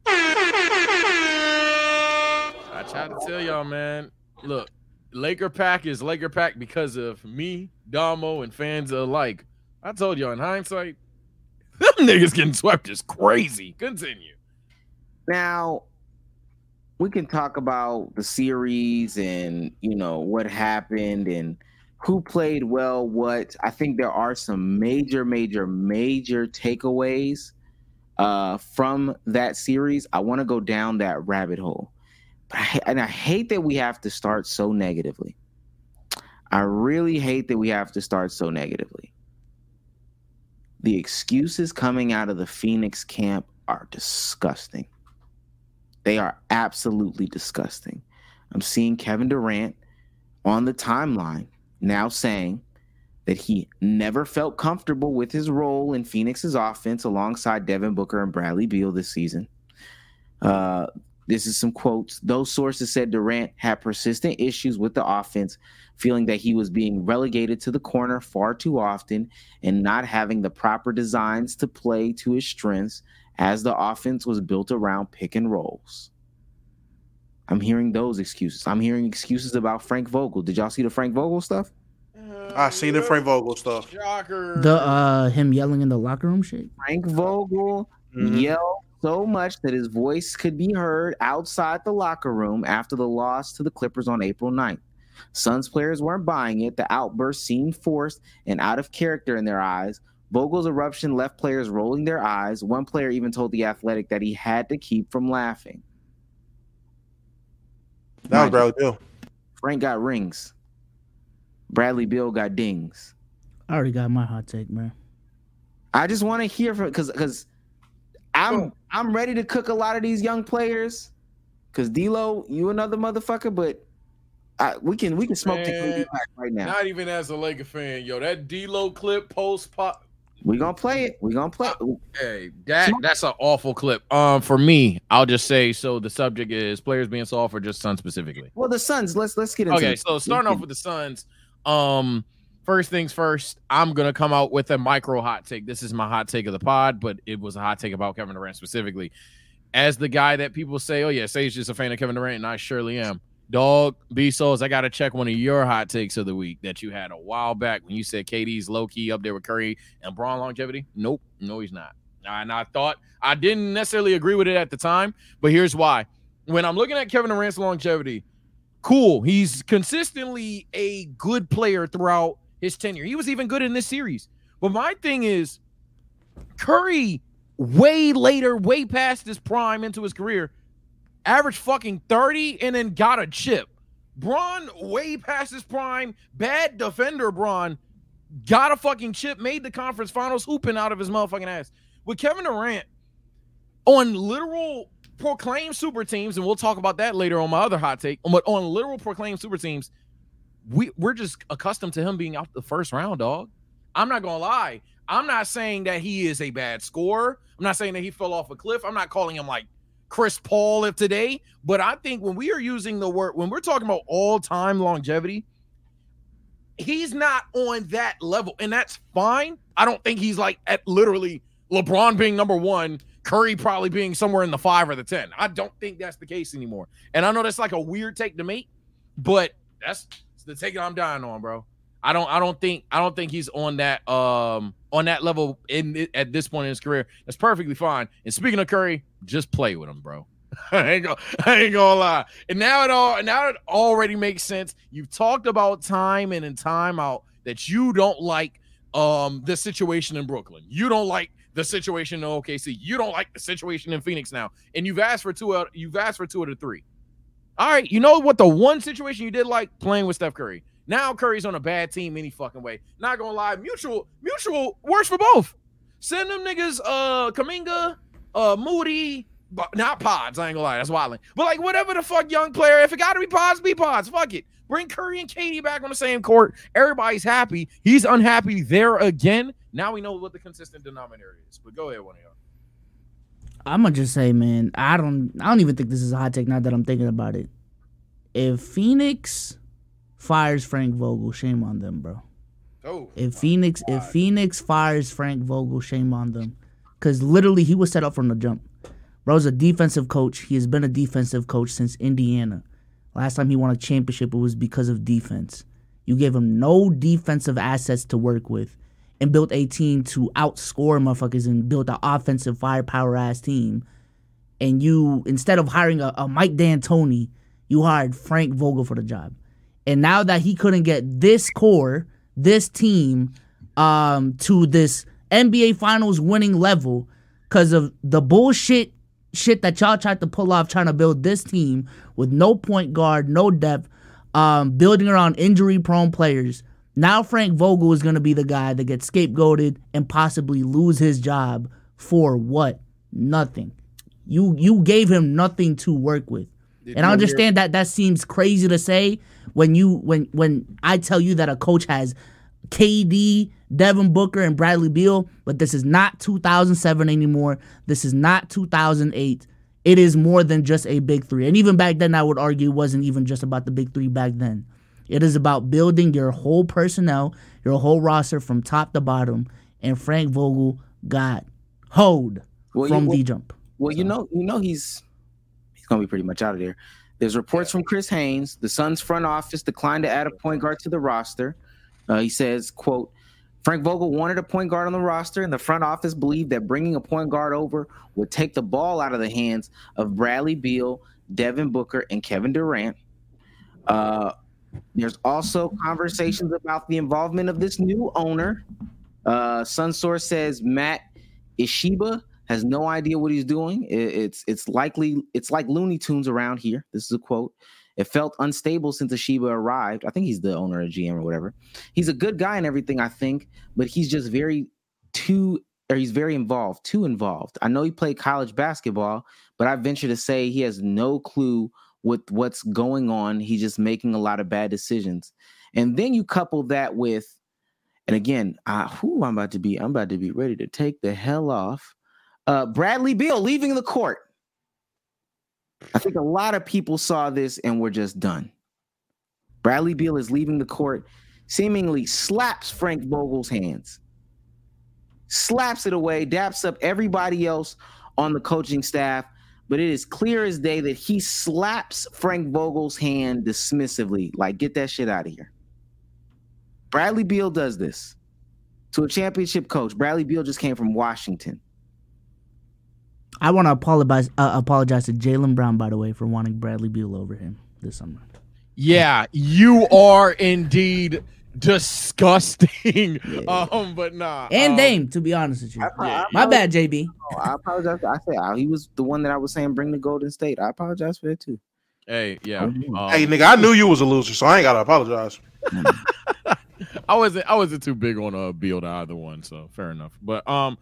I tried to tell y'all, man. Look, Laker Pack is Laker Pack because of me, Damo, and fans alike. I told y'all in hindsight, Them niggas getting swept is crazy. Continue. Now, we can talk about the series and, what happened and who played well, what. I think there are some major takeaways from that series. I want to go down that rabbit hole. And I hate that we have to start so negatively. I really hate that we have to start so negatively. The excuses coming out of the Phoenix camp are disgusting. They are absolutely disgusting. I'm seeing Kevin Durant on the timeline now saying that he never felt comfortable with his role in Phoenix's offense alongside Devin Booker and Bradley Beal this season. This is some quotes. Those sources said Durant had persistent issues with the offense, feeling that he was being relegated to the corner far too often and not having the proper designs to play to his strengths as the offense was built around pick and rolls. I'm hearing those excuses. I'm hearing excuses about Frank Vogel. Did y'all see the Frank Vogel stuff? I seen the Frank Vogel stuff. Shocker. The him yelling in the locker room shit. Frank Vogel yelled so much that his voice could be heard outside the locker room after the loss to the Clippers on April 9th. Suns players weren't buying it. The outburst seemed forced and out of character in their eyes. Vogel's eruption left players rolling their eyes. One player even told The Athletic that he had to keep from laughing. That was Bradley Beal. Frank got rings. Bradley Beal got dings. I already got my hot take, man. I just want to hear from because I'm ready to cook a lot of these young players. Because D'Lo, you another motherfucker, but we can smoke the KD back right now. Not even as a Laker fan, yo. That D'Lo clip post pop. We gonna play it. Hey, that's an awful clip. For me, I'll just say so. The subject is players being soft or just Suns specifically. Well, the Suns. Let's get into. Okay, so starting off with the Suns. First things first, I'm gonna come out with a micro hot take. This is my hot take of the pod, but it was a hot take about Kevin Durant specifically. As the guy that people say, oh yeah, Sage is a fan of Kevin Durant, and I surely am. Dog, B-Souls, I got to check one of your hot takes of the week that you had a while back when you said KD's low-key up there with Curry and Braun longevity. Nope, no, he's not. And I thought I didn't necessarily agree with it at the time, but here's why. When I'm looking at Kevin Durant's longevity, cool. He's consistently a good player throughout his tenure. He was even good in this series. But my thing is, Curry, way later, way past his prime into his career, averaged fucking 30 and then got a chip. Braun, way past his prime, bad defender Braun, got a fucking chip, made the conference finals, hooping out of his motherfucking ass. With Kevin Durant, on literal proclaimed super teams, and we'll talk about that later on my other hot take, but on literal proclaimed super teams, we're just accustomed to him being out the first round, dog. I'm not going to lie. I'm not saying that he is a bad scorer. I'm not saying that he fell off a cliff. I'm not calling him like Chris Paul of today, but I think when we are using the word, when we're talking about all-time longevity, he's not on that level, and that's fine. I don't think he's like at literally LeBron being number one, Curry probably being somewhere in the 5 or the 10. I don't think that's the case anymore. And I know that's like a weird take to make, but that's the take I'm dying on, bro. I don't think he's on that level at this point in his career. That's perfectly fine. And speaking of Curry, just play with him, bro. I ain't gonna lie. And now it already makes sense. You've talked about time in and time out that you don't like the situation in Brooklyn. You don't like the situation in OKC. You don't like the situation in Phoenix now. And you've asked for two out of the 3. All right, you know what the one situation you did like? Playing with Steph Curry. Now Curry's on a bad team any fucking way. Not gonna lie, mutual works for both. Send them niggas Kuminga, Moody, not Pods, I ain't gonna lie, that's wilding. But like whatever the fuck young player, if it gotta be Pods, fuck it. Bring Curry and KD back on the same court. Everybody's happy. He's unhappy there again. Now we know what the consistent denominator is. But go ahead, one of y'all. I'm gonna just say, man, I don't even think this is a hot take now that I'm thinking about it. If Phoenix fires Frank Vogel, shame on them, bro. Oh, if Phoenix fires Frank Vogel, shame on them. Because literally he was set up from the jump. Bro's a defensive coach. He has been a defensive coach since Indiana. Last time he won a championship, it was because of defense. You gave him no defensive assets to work with. and built a team to outscore motherfuckers and built an offensive firepower ass team. And you, instead of hiring a Mike D'Antoni, you hired Frank Vogel for the job. And now that he couldn't get this core, this team, to this NBA Finals winning level because of the bullshit shit that y'all tried to pull off trying to build this team with no point guard, no depth, building around injury-prone players. Now Frank Vogel is going to be the guy that gets scapegoated and possibly lose his job for what? Nothing. You gave him nothing to work with. And I understand that seems crazy to say when I tell you that a coach has KD, Devin Booker, and Bradley Beal, but this is not 2007 anymore. This is not 2008. It is more than just a big three. And even back then, I would argue it wasn't even just about the big three back then. It is about building your whole personnel, your whole roster from top to bottom. And Frank Vogel got hoed from the jump. Well, you know he's going to be pretty much out of there. There's reports from Chris Haynes. The Suns front office declined to add a point guard to the roster. He says, quote, Frank Vogel wanted a point guard on the roster, and the front office believed that bringing a point guard over would take the ball out of the hands of Bradley Beal, Devin Booker, and Kevin Durant. There's also conversations about the involvement of this new owner. Sun Source says Matt Ishiba has no idea what he's doing. It's like Looney Tunes around here. This is a quote. It felt unstable since Ishiba arrived. I think he's the owner of GM or whatever. He's a good guy and everything, I think, but he's just he's very involved, too involved. I know he played college basketball, but I venture to say he has no clue with what's going on. He's just making a lot of bad decisions. And then you couple that with, and again, I'm about to be ready to take the hell off. Bradley Beal leaving the court. I think a lot of people saw this and were just done. Bradley Beal is leaving the court, seemingly slaps Frank Vogel's hands, slaps it away, daps up everybody else on the coaching staff, but it is clear as day that he slaps Frank Vogel's hand dismissively, like, get that shit out of here. Bradley Beal does this to a championship coach. Bradley Beal just came from Washington. I want to apologize to Jaylen Brown, by the way, for wanting Bradley Beal over him this summer. Yeah, you are indeed disgusting. Yeah. But nah. And Dame, to be honest with you. My bad, JB. I apologize. I said he was the one that I was saying bring the Golden State. I apologize for that too. Hey, yeah. Hey, nigga, I knew you was a loser, so I ain't gotta apologize. I wasn't too big on Beal to either one, so fair enough. But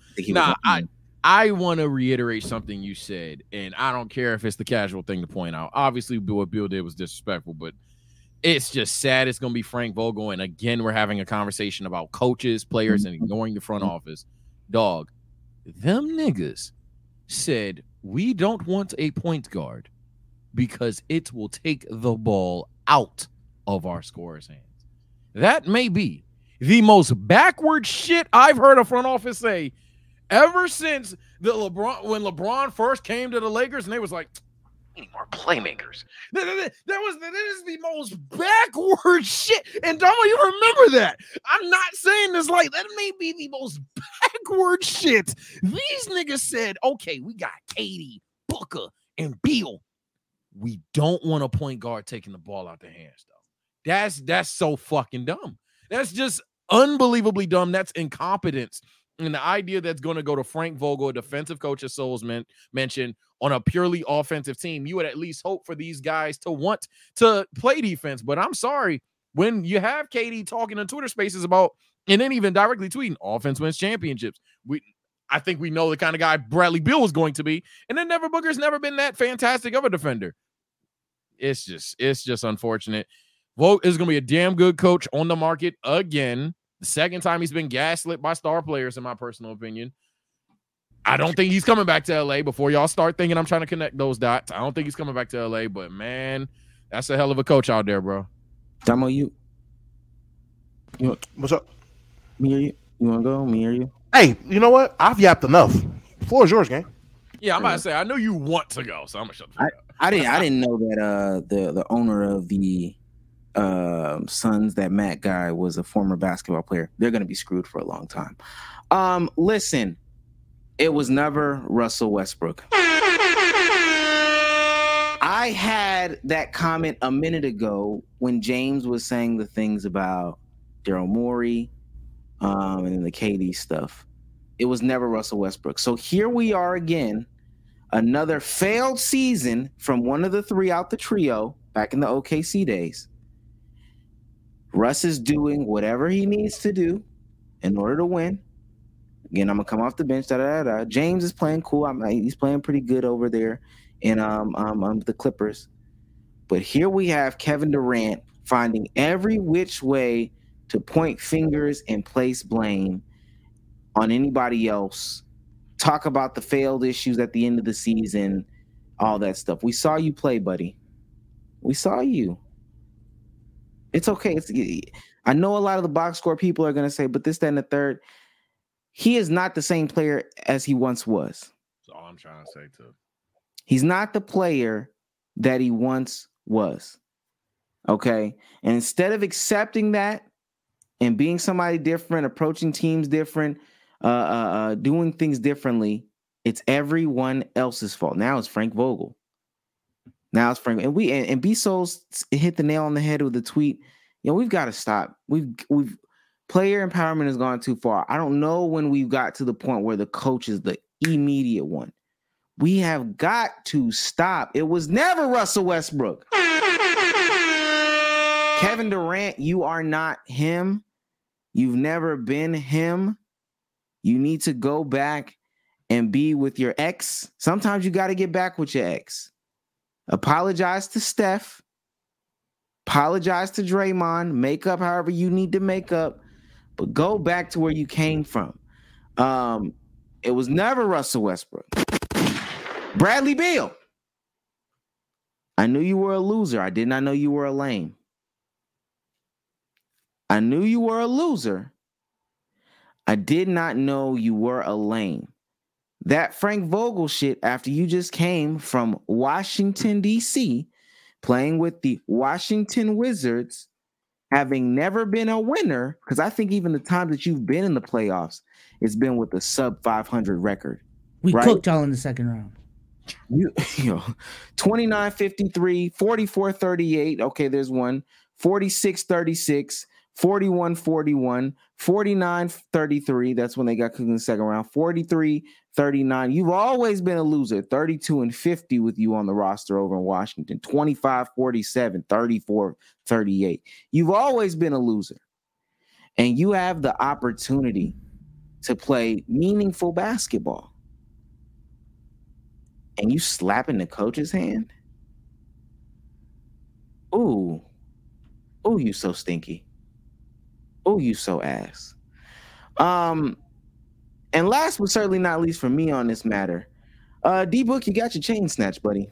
I want to reiterate something you said, and I don't care if it's the casual thing to point out. Obviously, what Beal did was disrespectful, but it's just sad it's going to be Frank Vogel. And again, we're having a conversation about coaches, players, and ignoring the front office. Dog, them niggas said, we don't want a point guard because it will take the ball out of our scorer's hands. That may be the most backward shit I've heard a front office say ever since when LeBron first came to the Lakers, and they was like, need more playmakers. That is the most backward shit. And Domo, you remember that. I'm not saying this like that may be the most backward shit. These niggas said, okay, we got KD, Booker, and Beal. We don't want a point guard taking the ball out their hands, though. That's so fucking dumb. That's just unbelievably dumb. That's incompetence. And the idea that's going to go to Frank Vogel, a defensive coach, as Souls mentioned, on a purely offensive team, you would at least hope for these guys to want to play defense. But I'm sorry, when you have KD talking in Twitter spaces about, and then even directly tweeting, offense wins championships. I think we know the kind of guy Bradley Beal was going to be. And then Devin Booker's never been that fantastic of a defender. It's just unfortunate. Vogt is going to be a damn good coach on the market again. The second time he's been gaslit by star players, in my personal opinion. I don't think he's coming back to LA. Before y'all start thinking I'm trying to connect those dots, I don't think he's coming back to LA. But man, that's a hell of a coach out there, bro. Damo, you What's up? Me or you? You want to go? Me or you? Hey, you know what? I've yapped enough. The floor is yours, gang. Yeah, I'm about to say I know you want to go, so I'm gonna shut the fuck up. I didn't know that the owner of the Suns, that Matt guy was a former basketball player. They're going to be screwed for a long time. Listen, it was never Russell Westbrook. I had that comment a minute ago when James was saying the things about Daryl Morey and then the KD stuff. It was never Russell Westbrook. So here we are again, another failed season from one of the three out the trio back in the OKC days. Russ is doing whatever he needs to do in order to win. Again, I'm gonna come off the bench. James is playing cool. He's playing pretty good over there in the Clippers. But here we have Kevin Durant finding every which way to point fingers and place blame on anybody else. Talk about the failed issues at the end of the season, all that stuff. We saw you play, buddy. We saw you. It's okay. I know a lot of the box score people are going to say, but this, that, and the third. He is not the same player as he once was. That's all I'm trying to say, too. He's not the player that he once was. Okay? And instead of accepting that and being somebody different, approaching teams different, doing things differently, it's everyone else's fault. Now it's Frank Vogel. And B-Souls hit the nail on the head with the tweet. We've got to stop. We've player empowerment has gone too far. I don't know when we've got to the point where the coach is the immediate one. We have got to stop. It was never Russell Westbrook. Kevin Durant, you are not him. You've never been him. You need to go back and be with your ex. Sometimes you got to get back with your ex. Apologize to Steph. Apologize to Draymond. Make up however you need to make up. But go back to where you came from. It was never Russell Westbrook. Bradley Beal. I knew you were a loser. I did not know you were a lame. I knew you were a loser. I did not know you were a lame. That Frank Vogel shit, after you just came from Washington, D.C., playing with the Washington Wizards, having never been a winner, because I think even the time that you've been in the playoffs, it's been with a sub 500 record. We cooked y'all in the second round. 29-53, 44-38. Okay, there's one. 46-36, 41-41, 49-33. That's when they got cooked in the second round. 43-39. You've always been a loser. 32-50 with you on the roster over in Washington. 25-47, 34-38. You've always been a loser. And you have the opportunity to play meaningful basketball. And you slapping the coach's hand? Ooh. Ooh, you so stinky. Ooh, you so ass. And last but certainly not least for me on this matter, D-Book, you got your chain snatched, buddy.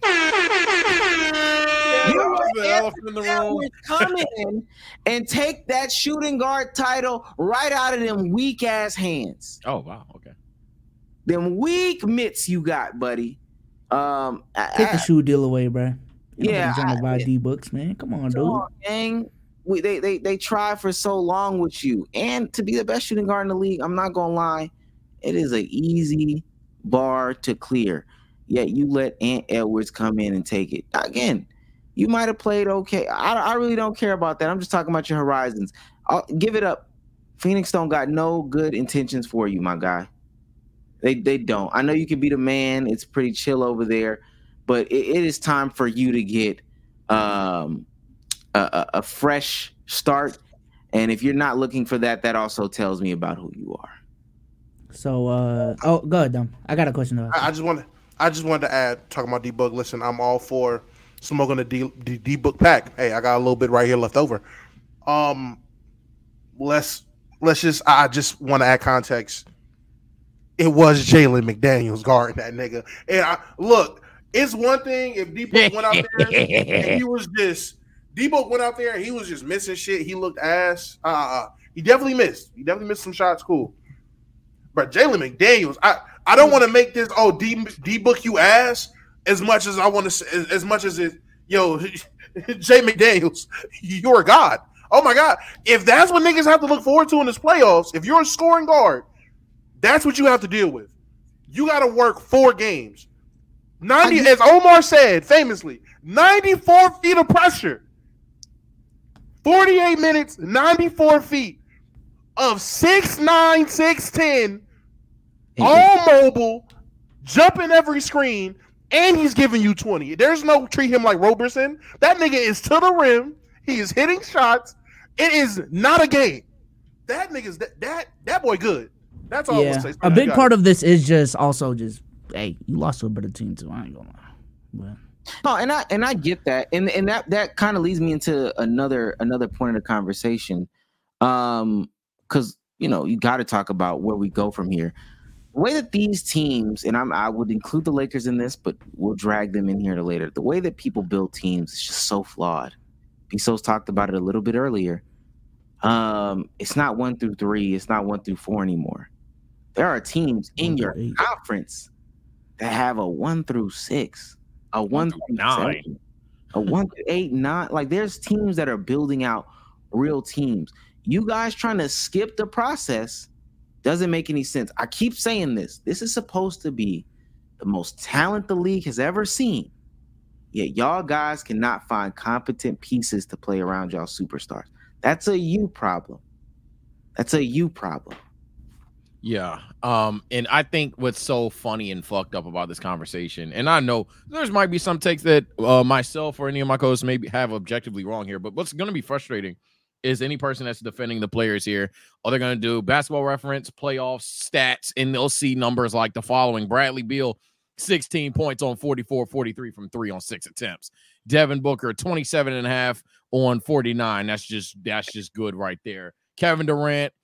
The elephant in the room. Come in and take that shooting guard title right out of them weak ass hands. Oh, wow. Okay. Them weak mitts you got, buddy. Take the shoe deal away, bro. Yeah, trying to buy D-Books, man. Come on, dude. Gang. They tried for so long with you, and to be the best shooting guard in the league, I'm not gonna lie, it is an easy bar to clear. Yet you let Ant Edwards come in and take it again. You might have played okay. I really don't care about that. I'm just talking about your horizons. I'll give it up. Phoenix don't got no good intentions for you, my guy. They don't. I know you can be the man. It's pretty chill over there, but it is time for you to get a fresh start. And if you're not looking for that, that also tells me about who you are. So, go ahead, Dom. I got a question though. I just wanted to add, talking about D-Book. Listen, I'm all for smoking a D-Book pack. Hey, I got a little bit right here left over. Let's just. I just want to add context. It was Jalen McDaniels guarding that nigga. And look, it's one thing if D-Book went out there and he was just D-Book went out there and he was just missing shit. He looked ass. He definitely missed. He definitely missed some shots. Cool. But Jalen McDaniels, I don't want to make this D-Book you ass as much as I want to. As much as it, yo, Jay McDaniels, you're a god. Oh my God. If that's what niggas have to look forward to in this playoffs, if you're a scoring guard, that's what you have to deal with. You got to work 4 games. 90, as Omar said famously, 94 feet of pressure. 48 minutes, 94 feet of 6'9", 6'10", all mobile, jumping every screen, and he's giving you 20. There's no treat him like Roberson. That nigga is to the rim. He is hitting shots. It is not a game. That nigga's that boy good. That's all I'm gonna say. A big part of this is just hey, you lost to a better team too. I ain't gonna lie. But. No, and I get that, and that kind of leads me into another point of the conversation, because you got to talk about where we go from here. The way that these teams, and I would include the Lakers in this, but we'll drag them in here later. The way that people build teams is just so flawed. Bezos talked about it a little bit earlier. It's not 1 through 3. It's not 1 through 4 anymore. There are teams in your conference that have a 1 through 6. A 1 through 9, a 1 through 8, 9. Like there's teams that are building out real teams. You guys trying to skip the process doesn't make any sense. I keep saying this. This is supposed to be the most talent the league has ever seen. Yet y'all guys cannot find competent pieces to play around y'all superstars. That's a you problem. That's a you problem. Yeah. And I think what's so funny and fucked up about this conversation, and I know there's might be some takes that myself or any of my co-hosts maybe have objectively wrong here, but what's going to be frustrating is any person that's defending the players here, all they're going to do Basketball Reference, playoff stats, and they'll see numbers like the following. Bradley Beal, 16 points on 44-43 from 3 on 6 attempts. Devin Booker, 27.5 on 49. That's just good right there. Kevin Durant,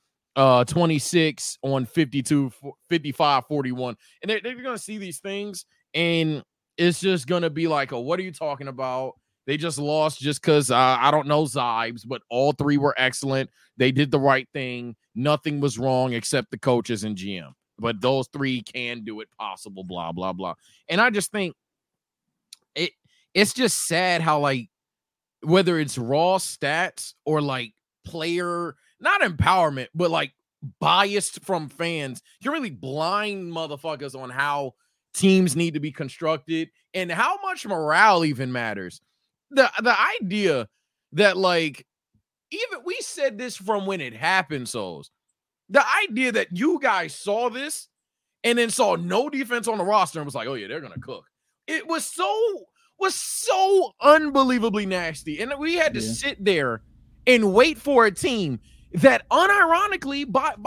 26 on 52, 55, 41. And they're going to see these things, and it's just going to be like, oh, what are you talking about? They just lost just because I don't know Zibes, but all 3 were excellent. They did the right thing. Nothing was wrong except the coaches and GM. But those 3 can do it possible, blah, blah, blah. And I just think it's just sad how, like, whether it's raw stats or, like, player – not empowerment, but like biased from fans, you're really blind motherfuckers on how teams need to be constructed and how much morale even matters. The idea that, like, even we said this from when it happened, Souls. The idea that you guys saw this and then saw no defense on the roster and was like, oh yeah, they're gonna cook. It was so unbelievably nasty. And we had to sit there and wait for a team that unironically,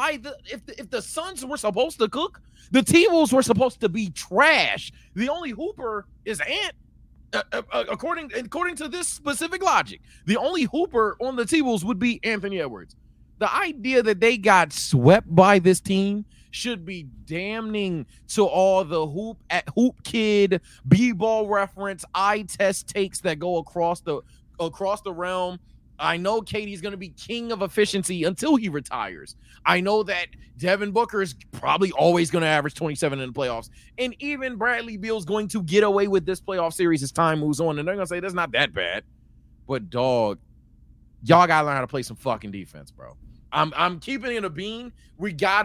if the Suns were supposed to cook, the T-Wolves were supposed to be trash. The only hooper is Ant, according to this specific logic. The only hooper on the T-Wolves would be Anthony Edwards. The idea that they got swept by this team should be damning to all the hoop kid, B-ball reference, eye test takes that go across the realm. I know KD's going to be king of efficiency until he retires. I know that Devin Booker is probably always going to average 27 in the playoffs. And even Bradley Beal's going to get away with this playoff series as time moves on. And they're going to say, that's not that bad. But, dog, y'all got to learn how to play some fucking defense, bro. I'm keeping it a bean. We got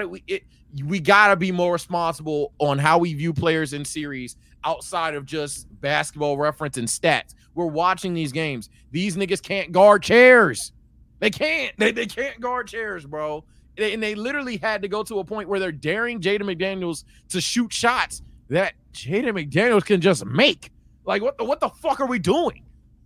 to be more responsible on how we view players in series outside of just Basketball Reference and stats. We're watching these games. These niggas can't guard chairs. They can't. They can't guard chairs, bro. And they literally had to go to a point where they're daring Jaden McDaniels to shoot shots that Jaden McDaniels can just make. Like, what the fuck are we doing?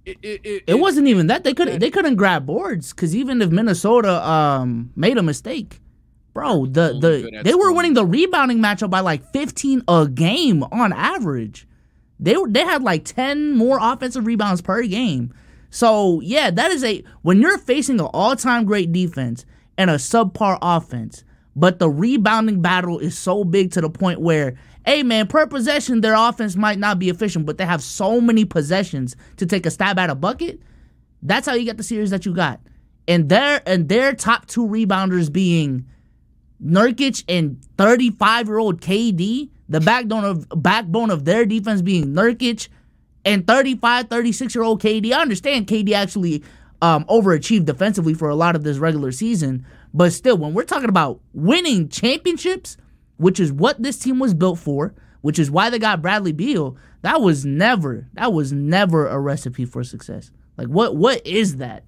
It wasn't even that. They couldn't grab boards because even if Minnesota made a mistake, bro, they were winning the rebounding matchup by like 15 a game on average. They had like 10 more offensive rebounds per game. So yeah, that is when you're facing an all-time great defense and a subpar offense, but the rebounding battle is so big to the point where, hey man, per possession their offense might not be efficient, but they have so many possessions to take a stab at a bucket. That's how you get the series that you got. And their top 2 rebounders being Nurkic and 35-year-old KD. The backbone of their defense being Nurkic And 35, 36-year-old KD, I understand KD actually overachieved defensively for a lot of this regular season, but still, when we're talking about winning championships, which is what this team was built for, which is why they got Bradley Beal, that was never a recipe for success. Like, what is that?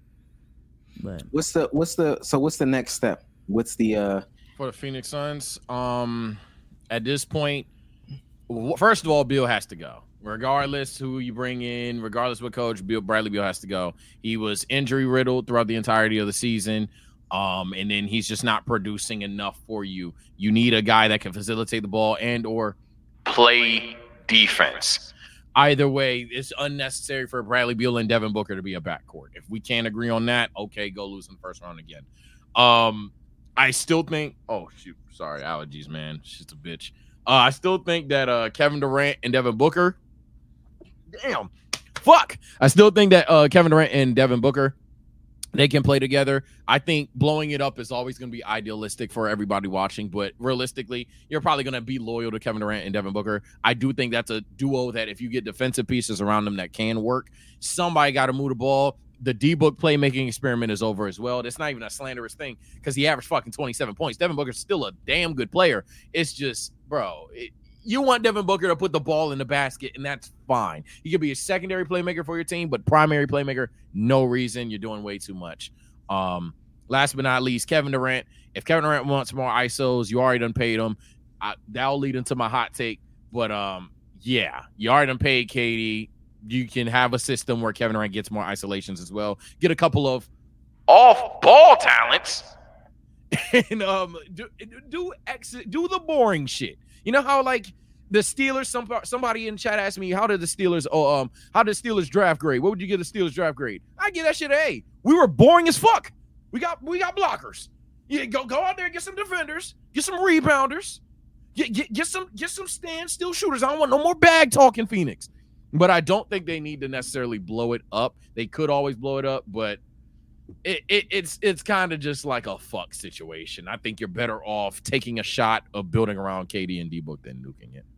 But What's the next step? What's the for the Phoenix Suns? At this point, first of all, Beal has to go. Regardless who you bring in, regardless what coach, Bradley Beal has to go. He was injury riddled throughout the entirety of the season, and then he's just not producing enough for you. You need a guy that can facilitate the ball and or play defense. Either way, it's unnecessary for Bradley Beal and Devin Booker to be a backcourt. If we can't agree on that, okay, go lose in the first round again. I still think. Oh shoot, sorry, allergies, man. She's a bitch. I still think that Kevin Durant and Devin Booker. Damn, fuck. I still think that Kevin Durant and Devin Booker, they can play together. I think blowing it up is always going to be idealistic for everybody watching, but realistically, you're probably going to be loyal to Kevin Durant and Devin Booker. I do think that's a duo that if you get defensive pieces around them that can work, somebody got to move the ball. The D-Book playmaking experiment is over as well. That's not even a slanderous thing because he averaged fucking 27 points. Devin Booker's still a damn good player. It's just, bro, you want Devin Booker to put the ball in the basket, and that's fine. He could be a secondary playmaker for your team, but primary playmaker, no reason. You're doing way too much. Last but not least, Kevin Durant. If Kevin Durant wants more ISOs, you already done paid him. That'll lead into my hot take. But, yeah, you already done paid KD. You can have a system where Kevin Durant gets more isolations as well. Get a couple of off-ball talents and do the boring shit. You know how like the Steelers? Somebody in chat asked me, how did the Steelers draft grade? What would you give the Steelers draft grade? I give that shit an A. We were boring as fuck. We got blockers. Yeah, go out there and get some defenders, get some rebounders, get some stand-still shooters. I don't want no more bag talking Phoenix. But I don't think they need to necessarily blow it up. They could always blow it up, but it's kind of just like a fuck situation. I think you're better off taking a shot of building around KD and D-Book than nuking it.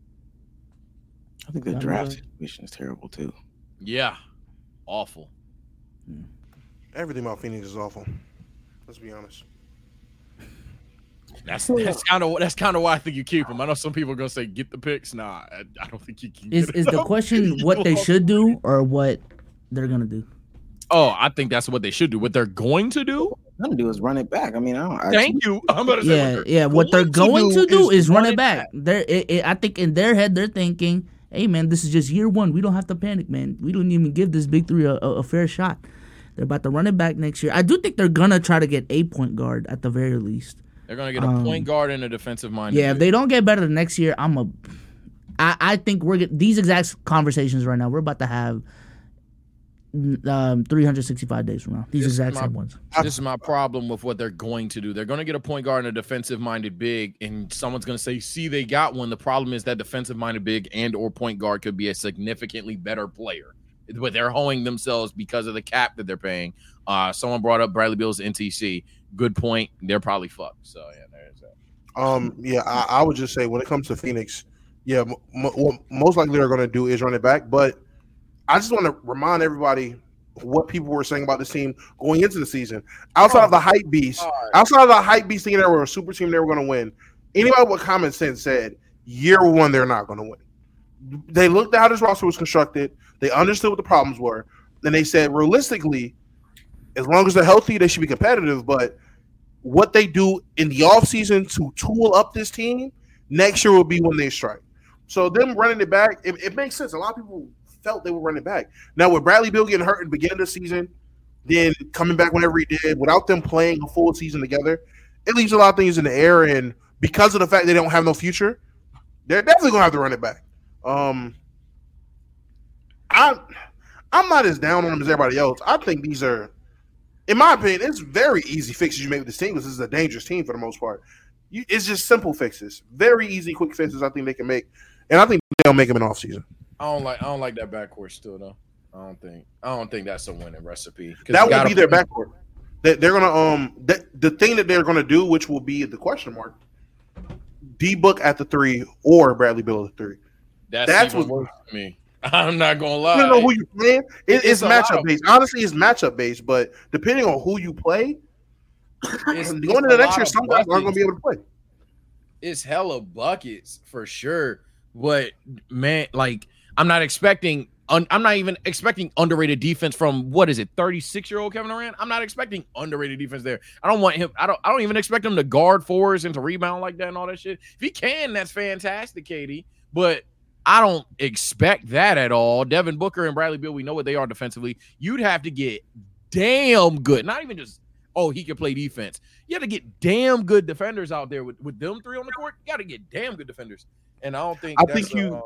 I think the draft situation is terrible too. Yeah, awful. Everything about Phoenix is awful. Let's be honest. That's kind of why I think you keep him. I know some people are gonna say get the picks. Nah, I don't think you can. Is the question what they should do or what they're gonna do? Oh, I think that's what they should do. What they're going to do? What I'm gonna do is run it back. I mean, Thank you. I'm about to say what they're going to do is run it back. I think in their head they're thinking, "Hey, man, this is just year one. We don't have to panic, man. We don't even give this big three a fair shot." They're about to run it back next year. I do think they're gonna try to get a point guard at the very least. They're gonna get a point guard and a defensive minded. Yeah, if they don't get better the next year, I think these exact conversations right now. We're about to have 365 days from now. These exact same ones. This is my problem with what they're going to do. They're going to get a point guard and a defensive-minded big, and someone's going to say, see, they got one. The problem is that defensive-minded big and or point guard could be a significantly better player. But they're hoeing themselves because of the cap that they're paying. Someone brought up Bradley Beal's NTC. Good point. They're probably fucked. So, yeah, there's that. Yeah, I would just say when it comes to Phoenix, yeah, what most likely they're going to do is run it back. But I just want to remind everybody what people were saying about this team going into the season. Outside of the hype beast, thinking they were a super team, they were going to win. Anybody with common sense said year one they're not going to win. They looked at how this roster was constructed. They understood what the problems were. Then they said, realistically, as long as they're healthy, they should be competitive. But what they do in the offseason to tool up this team, next year will be when they strike. So them running it back, it makes sense. A lot of people felt they were running back. Now, with Bradley Beal getting hurt at the beginning of the season, then coming back whenever he did, without them playing a full season together, it leaves a lot of things in the air. And because of the fact they don't have no future, they're definitely going to have to run it back. I'm not as down on them as everybody else. I think these are, in my opinion, it's very easy fixes you make with this team because this is a dangerous team for the most part. It's just simple fixes, very easy, quick fixes. I think they can make, and I think they'll make them in off season. I don't like that backcourt still though. I don't think that's a winning recipe. That will be their backcourt. They're gonna the thing that they're gonna do, which will be the question mark. D-Book at the 3 or Bradley Beal at the 3. That's what works for me. I'm not gonna You lie. don't know who you're playing. It's a lot matchup of- based. Honestly, it's matchup based. But depending on who you play, It's going into a next lot year, of some guys aren't going to buckets. be able to play. It's hella buckets for sure. But man, like I'm not even expecting underrated defense from 36-year-old Kevin Durant. I'm not expecting underrated defense there. I don't want him. I don't even expect him to guard fours and to rebound like that and all that shit. If he can, that's fantastic, KD. But I don't expect that at all. Devin Booker and Bradley Beal, we know what they are defensively. You'd have to get damn good. Not even just, he can play defense. You have to get damn good defenders out there with them three on the court. You got to get damn good defenders. And I don't think that's a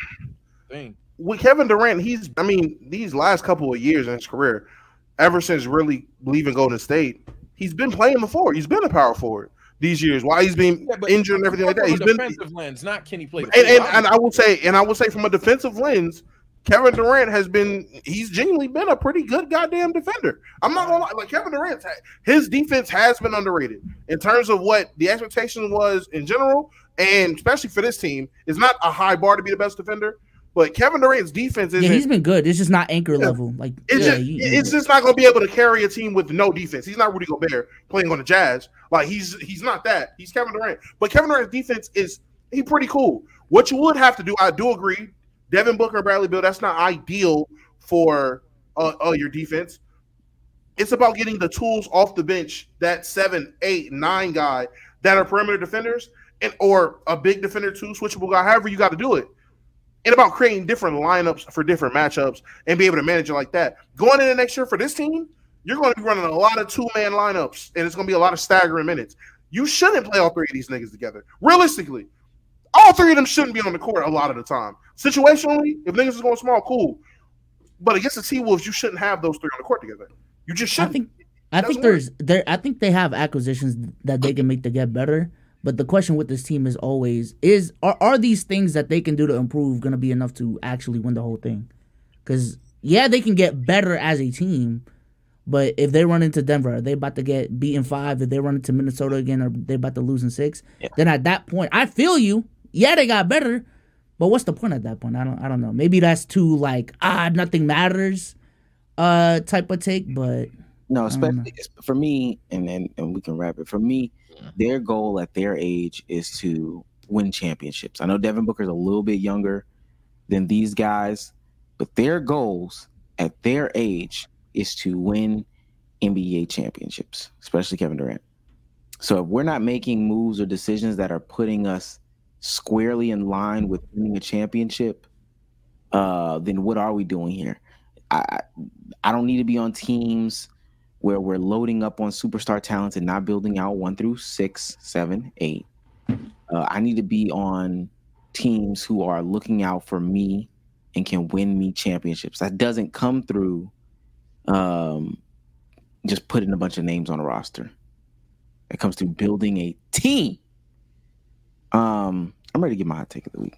thing. With Kevin Durant, these last couple of years in his career, ever since really leaving Golden State, he's been playing the forward. He's been a power forward these years. Why he's been injured and everything like that. He's been defensive lens, not can he play? And I would say from a defensive lens, Kevin Durant he's genuinely been a pretty good goddamn defender. I'm not gonna lie, like Kevin Durant, his defense has been underrated in terms of what the expectation was in general, and especially for this team. It's not a high bar to be the best defender, but Kevin Durant's defense is he's been good. It's just not anchor level. Like it's just not gonna be able to carry a team with no defense. He's not Rudy Gobert playing on the Jazz. Like he's not that. He's Kevin Durant, but Kevin Durant's defense he's pretty cool. What you would have to do, I do agree. Devin Booker and Bradley Beal, that's not ideal for your defense. It's about getting the tools off the bench, that 7, 8, 9 guy that are perimeter defenders or a big defender too, switchable guy, however you got to do it. And about creating different lineups for different matchups and be able to manage it like that. Going into next year for this team, you're going to be running a lot of two-man lineups, and it's going to be a lot of staggering minutes. You shouldn't play all three of these niggas together. Realistically, all three of them shouldn't be on the court a lot of the time. Situationally, if niggas is going small, cool. But against the T-Wolves, you shouldn't have those three on the court together. You just shouldn't. I think they have acquisitions that they can make to get better. But the question with this team is always are these things that they can do to improve going to be enough to actually win the whole thing? Because they can get better as a team, but if they run into Denver, are they about to get beaten 5? If they run into Minnesota again, are they about to lose in 6? Yeah. Then at that point, I feel you. Yeah, they got better, but what's the point at that point? I don't know. Maybe that's too nothing matters type of take, but no, especially for me, and we can wrap it. For me, their goal at their age is to win championships. I know Devin Booker's a little bit younger than these guys, but their goals at their age is to win NBA championships, especially Kevin Durant. So if we're not making moves or decisions that are putting us squarely in line with winning a championship, then what are we doing here? I don't need to be on teams where we're loading up on superstar talents and not building out 1 through 6, 7, 8. I need to be on teams who are looking out for me and can win me championships. That doesn't come through just putting a bunch of names on a roster. It comes through building a team. I'm ready to get my hot take of the week.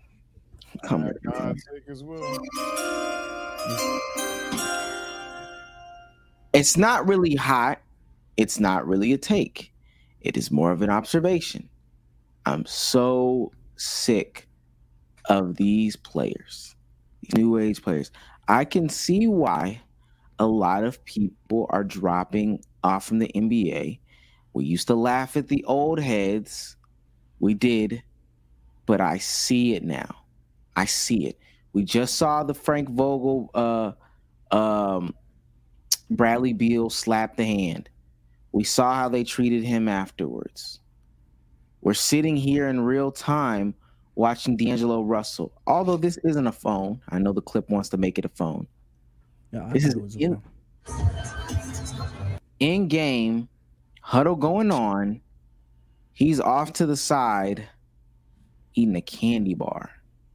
It's not really hot. It's not really a take. It is more of an observation. I'm so sick of these players, these new age players. I can see why a lot of people are dropping off from the NBA. We used to laugh at the old heads. We did. But I see it now. I see it. We just saw the Frank Vogel, Bradley Beal slap the hand. We saw how they treated him afterwards. We're sitting here in real time watching D'Angelo Russell. Although this isn't a phone. I know the clip wants to make it a phone. Yeah, this is in game, huddle going on. He's off to the side eating a candy bar.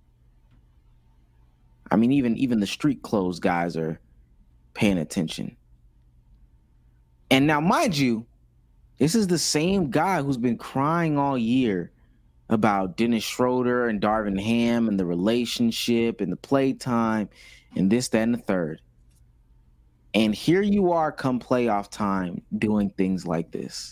I mean, even the street clothes guys are paying attention. And now, mind you, this is the same guy who's been crying all year about Dennis Schroeder and Darvin Ham and the relationship and the playtime and this, that, and the third. And here you are come playoff time doing things like this.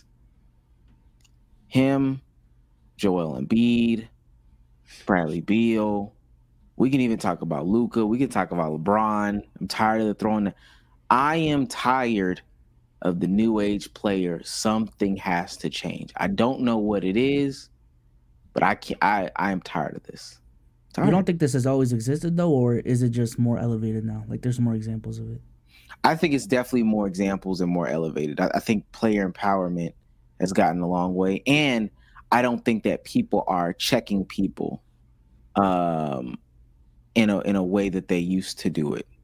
Him, Joel Embiid, Bradley Beal, We can even talk about Luka. We can talk about LeBron. I'm tired of the throwing. I am tired of the new age player. Something has to change. I don't know what it is, but I am tired of this. You don't think this has always existed though, or is it just more elevated now? Like there's more examples of it. I think it's definitely more examples and more elevated. I think player empowerment has gotten a long way, and I don't think that people are checking people in a way that they used to do it.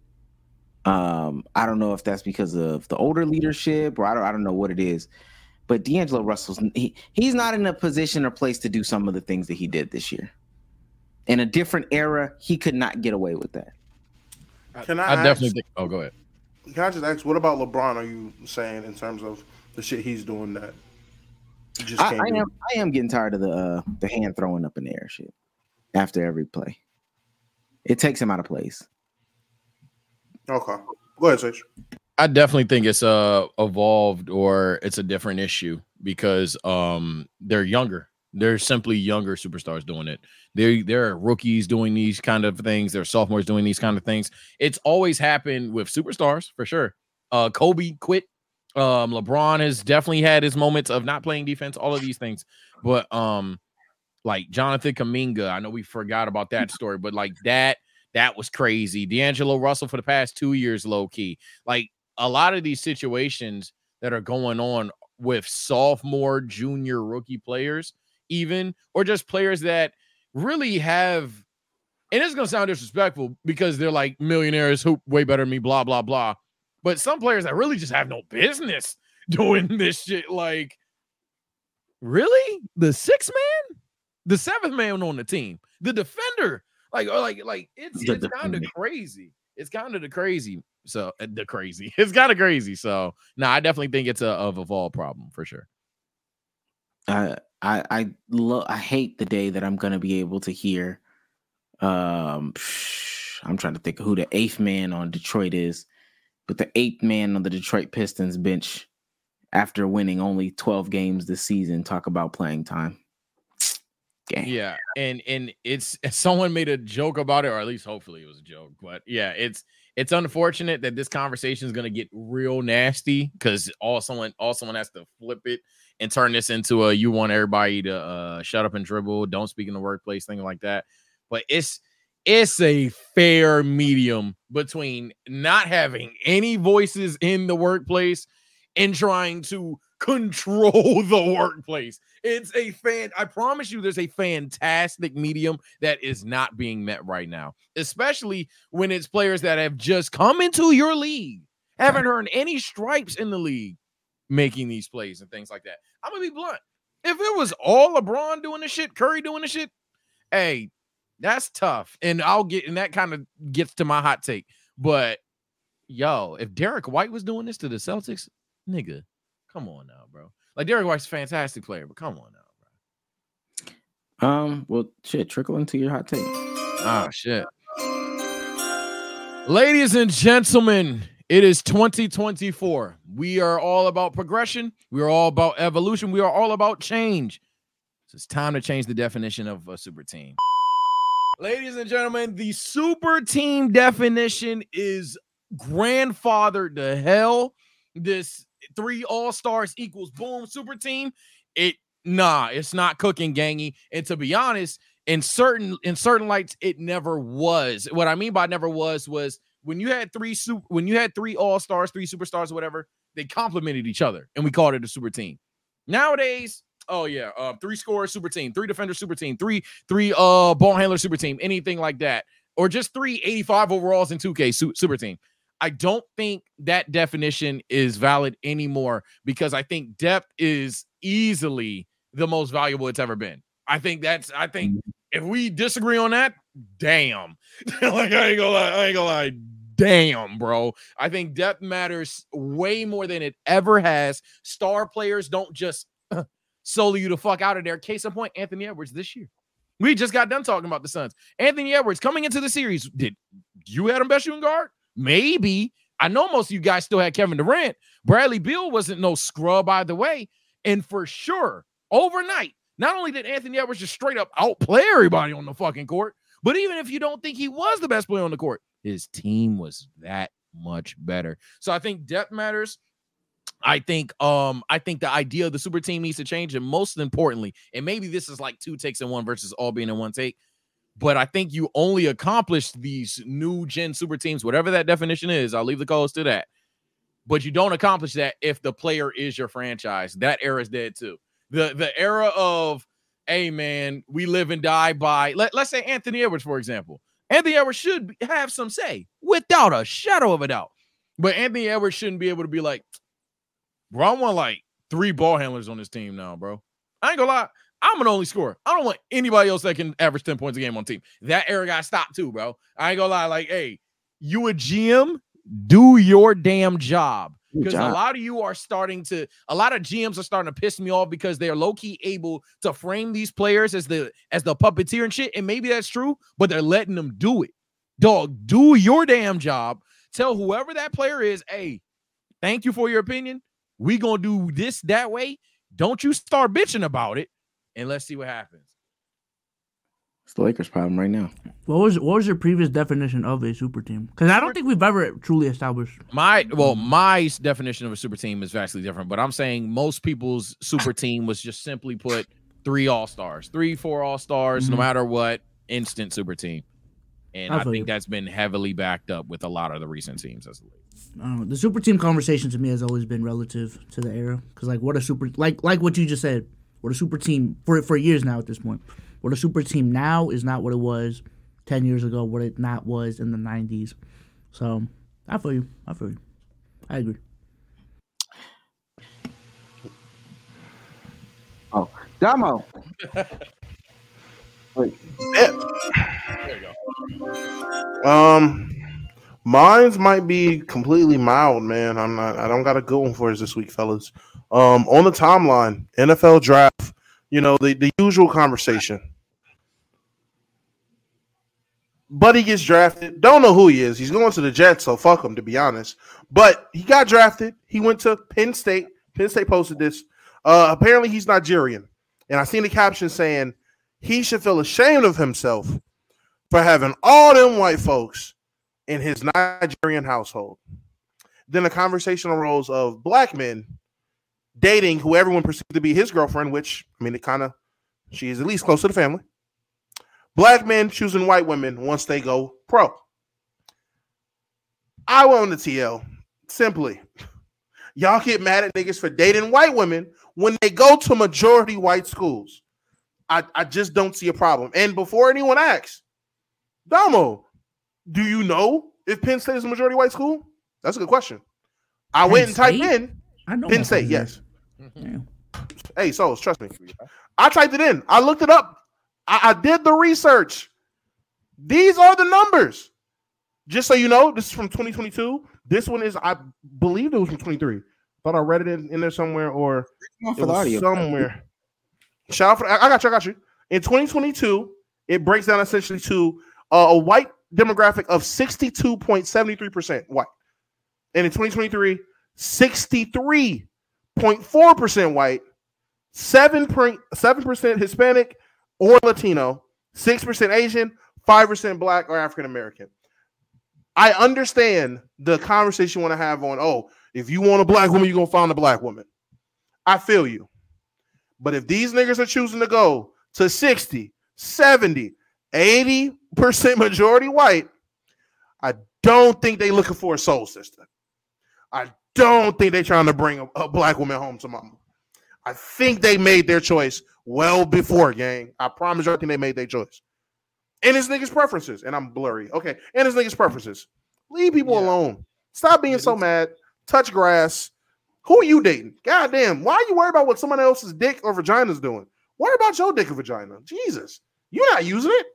I don't know if that's because of the older leadership, or I don't know what it is. But D'Angelo Russell's he's not in a position or place to do some of the things that he did this year. In a different era, he could not get away with that. I definitely think. Oh, go ahead. Can I just ask, what about LeBron are you saying in terms of the shit he's doing that you just can't do? I am getting tired of the hand throwing up in the air shit after every play. It takes him out of place. Okay. Go ahead, Sage. I definitely think it's evolved, or it's a different issue because they're younger. They're simply younger superstars doing it. There are rookies doing these kind of things. There are sophomores doing these kind of things. It's always happened with superstars for sure. Kobe quit. LeBron has definitely had his moments of not playing defense, all of these things. But like Jonathan Kuminga, I know we forgot about that story, but like that was crazy. D'Angelo Russell for the past 2 years, low key. Like a lot of these situations that are going on with sophomore, junior, rookie players, even, or just players that really have, and it's going to sound disrespectful because they're like millionaires, hoop way better than me, blah, blah, blah. But some players that really just have no business doing this shit. Like, really? The sixth man? The seventh man on the team? The defender? Like it's kind of crazy. It's kind of the crazy. So the crazy. It's kind of crazy. So no, I definitely think it's a evolved problem for sure. I hate the day that I'm gonna be able to hear. I'm trying to think of who the eighth man on Detroit is, but the eighth man on the Detroit Pistons bench after winning only 12 games this season talk about playing time. Dang. Yeah, and it's someone made a joke about it, or at least hopefully it was a joke. But yeah, it's unfortunate that this conversation is gonna get real nasty because all someone has to flip it and turn this into you want everybody to shut up and dribble, don't speak in the workplace, thing like that. But it's a fair medium between not having any voices in the workplace and trying to control the workplace. I promise you there's a fantastic medium that is not being met right now, especially when it's players that have just come into your league, haven't earned any stripes in the league, making these plays and things like that. I'm gonna be blunt. If it was all LeBron doing the shit, Curry doing the shit, hey, that's tough. And that kind of gets to my hot take. But yo, if Derek White was doing this to the Celtics, nigga, come on now, bro. Like Derek White's a fantastic player, but come on now, bro. Well, shit, trickle into your hot take. Oh shit. Ladies and gentlemen, it is 2024. We are all about progression. We are all about evolution. We are all about change. So it's time to change the definition of a super team. Ladies and gentlemen, the super team definition is grandfathered to hell. This 3 all-stars equals boom, super team. It's not cooking, gangy. And to be honest, in certain lights, it never was. What I mean by never was when you had 3 all-stars, 3 superstars, or whatever, they complemented each other, and we called it a super team. Nowadays, 3 scorers, super team, 3 defenders, super team, 3 ball handlers, super team, anything like that, or just 3 85 overalls in 2K super team. I don't think that definition is valid anymore because I think depth is easily the most valuable it's ever been. I think if we disagree on that, damn. Like I ain't gonna lie. Damn, bro. I think depth matters way more than it ever has. Star players don't just solo you the fuck out of there. Case in point, Anthony Edwards this year. We just got done talking about the Suns. Anthony Edwards coming into the series. Did you have him best shooting guard? Maybe. I know most of you guys still had Kevin Durant. Bradley Beal wasn't no scrub either way. And for sure, overnight, not only did Anthony Edwards just straight up outplay everybody on the fucking court, But even if you don't think he was the best player on the court, his team was that much better. So I think depth matters. I think the idea of the super team needs to change, and most importantly, and maybe this is like 2 takes in one versus all being in one take, but I think you only accomplish these new gen super teams, whatever that definition is. I'll leave the codes to that. But you don't accomplish that if the player is your franchise. That era is dead too. The era of, hey man, we live and die by, let's say Anthony Edwards, for example. Anthony Edwards should have some say, without a shadow of a doubt. But Anthony Edwards shouldn't be able to be like, bro, I want like 3 ball handlers on this team now, bro. I ain't gonna lie. I'm an only scorer. I don't want anybody else that can average 10 points a game on team. That era got stopped too, bro. I ain't gonna lie. Like, hey, you a GM, do your damn job. Because a lot of GMs are starting to piss me off because they're low-key able to frame these players as the puppeteer and shit. And maybe that's true, but they're letting them do it. Dog, do your damn job. Tell whoever that player is, hey, thank you for your opinion. We gonna do this that way. Don't you start bitching about it, and let's see what happens. It's the Lakers' problem right now. What was your previous definition of a super team? Because I don't think we've ever truly established. My definition of a super team is vastly different, but I'm saying most people's super team was just simply put 3 all-stars, 4 all-stars, no matter what, instant super team. And I think that's been heavily backed up with a lot of the recent teams as late. The super team conversation to me has always been relative to the era, because like what a super like what you just said, what a super team for years now at this point. What a super team now is not what it was 10 years ago, what it not was in the 90s. So I feel you. I agree. Oh, Damo. Wait. There you go. Mines might be completely mild, man. I don't got a good one for us this week, fellas. On the timeline, NFL draft, the usual conversation. Buddy gets drafted. Don't know who he is. He's going to the Jets, so fuck him, to be honest. But he got drafted. He went to Penn State. Penn State posted this. Apparently, he's Nigerian. And I seen the caption saying he should feel ashamed of himself for having all them white folks in his Nigerian household. Then a conversation arose of black men dating who everyone perceived to be his girlfriend, which, I mean, she is at least close to the family. Black men choosing white women once they go pro. I went on the TL. Simply, y'all get mad at niggas for dating white women when they go to majority white schools. I just don't see a problem. And before anyone asks, Damo, do you know if Penn State is a majority white school? That's a good question. I went and typed in Penn State, yes. Yeah. Hey, Souls, trust me. I typed it in. I looked it up. I did the research. These are the numbers. Just so you know, this is from 2022. This one is, I believe it was from 23. Thought I read it in there somewhere, or it was somewhere. Shout out for, I got you. In 2022, it breaks down essentially to a white demographic of 62.73% white. And in 2023, 63.4% white, 7% Hispanic or Latino, 6% Asian, 5% Black or African American. I understand the conversation you want to have on, if you want a black woman, you're going to find a black woman. I feel you. But if these niggas are choosing to go to 60, 70, 80% majority white, I don't think they looking for a soul sister. I don't think they trying to bring a black woman home to mama. I think they made their choice well before, gang. I promise you, I think they made their choice. And it's niggas' preferences. And I'm blurry. Okay. And it's niggas' preferences. Leave people alone. Stop being so mad. Touch grass. Who are you dating? Goddamn. Why are you worried about what someone else's dick or vagina is doing? Worry about your dick or vagina. Jesus. You're not using it.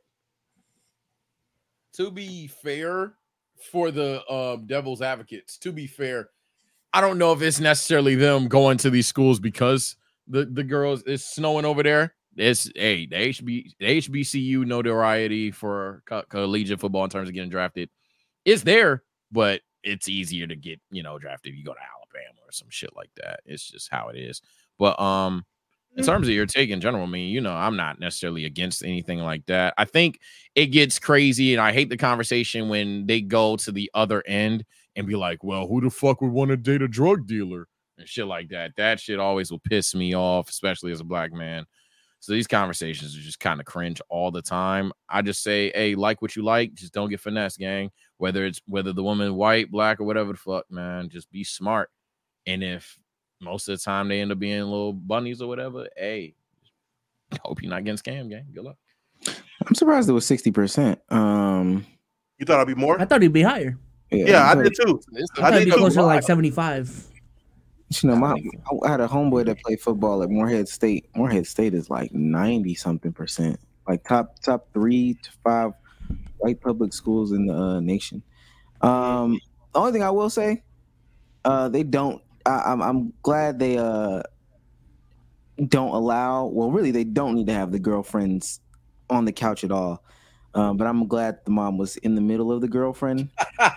To be fair, for the devil's advocates, to be fair, I don't know if it's necessarily them going to these schools because the girls, it's snowing over there. It's the HBCU notoriety for collegiate football in terms of getting drafted is there, but it's easier to get drafted if you go to Alabama or some shit like that. It's just how it is. But in terms of your take in general, I mean, you know, I'm not necessarily against anything like that. I think it gets crazy, and I hate the conversation when they go to the other end and be like, well, who the fuck would want to date a drug dealer and shit like that? That shit always will piss me off, especially as a black man. So these conversations are just kind of cringe all the time. I just say, hey, like what you like, just don't get finessed, gang. Whether the woman white, black, or whatever the fuck, man, just be smart. And if most of the time they end up being little bunnies or whatever, hey, hope you're not getting scammed, gang. Good luck. I'm surprised it was 60%. You thought I'd be more? I thought he'd be higher. Yeah, I did too. I thought it'd be closer to like 75. You know, I had a homeboy that played football at Morehead State. Morehead State is like 90-something%, like top 3 to 5 white public schools in the nation. The only thing I will say, they don't. I'm glad they don't allow. Well, really, they don't need to have the girlfriends on the couch at all. But I'm glad the mom was in the middle of the girlfriend.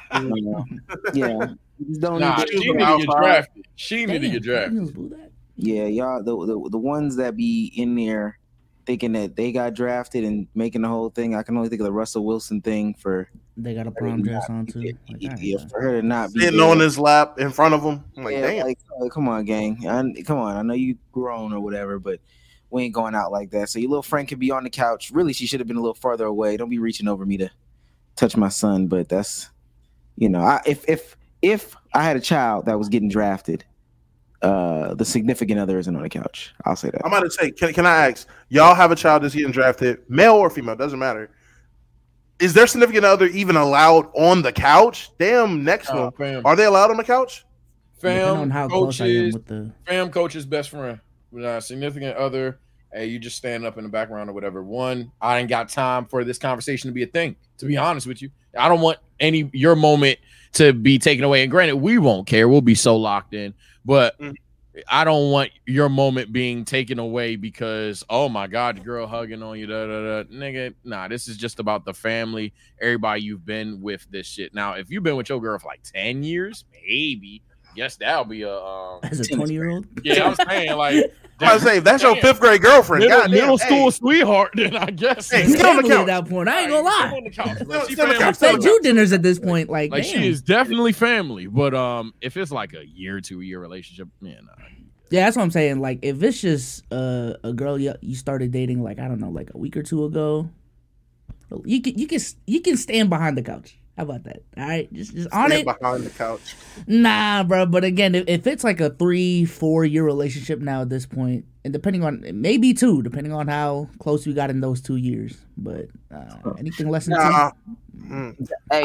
Yeah. She need to get drafted. She need to get drafted. Yeah, y'all, the ones that be in there thinking that they got drafted and making the whole thing. I can only think of the Russell Wilson thing for. They got a prom dress on too. For her to not be sitting on his lap in front of him. I'm like, damn. Like, come on, gang. Come on. I know you grown or whatever, but we ain't going out like that. So your little friend could be on the couch. Really, she should have been a little farther away. Don't be reaching over me to touch my son. But that's, you know, if I had a child that was getting drafted, the significant other isn't on the couch. I'll say that. I'm about to say, can I ask, y'all have a child that's getting drafted, male or female, doesn't matter. Is their significant other even allowed on the couch? Damn, next one. Fam. Are they allowed on the couch? On how close I am with the coach's best friend. With a significant other, hey, you just stand up in the background or whatever. One, I ain't got time for this conversation to be a thing, to be honest with you. I don't want your moment to be taken away. And granted, we won't care. We'll be so locked in. But I don't want your moment being taken away because, oh my God, the girl hugging on you, nigga. Nah, this is just about the family, everybody you've been with this shit. Now, if you've been with your girl for like 10 years, maybe. Yes, that'll be as a 20-year-old. Yeah, I'm saying like. I say if that's your 5th grade girlfriend, middle school sweetheart, then I guess. Hey, sit on the couch. At that point, I ain't gonna lie. On the couch, I fed you dinners at this point, like she is definitely family. But if it's like a year, 2-year relationship, man. Yeah, that's what I'm saying. Like if it's just a girl you started dating, like I don't know, like a week or two ago, you can stand behind the couch. How about that? All right, just on it. Behind the couch. Nah, bro. But again, if it's like a 3-4 year relationship now at this point, and depending on maybe 2, depending on how close we got in those 2 years, but anything less than 2. Hey,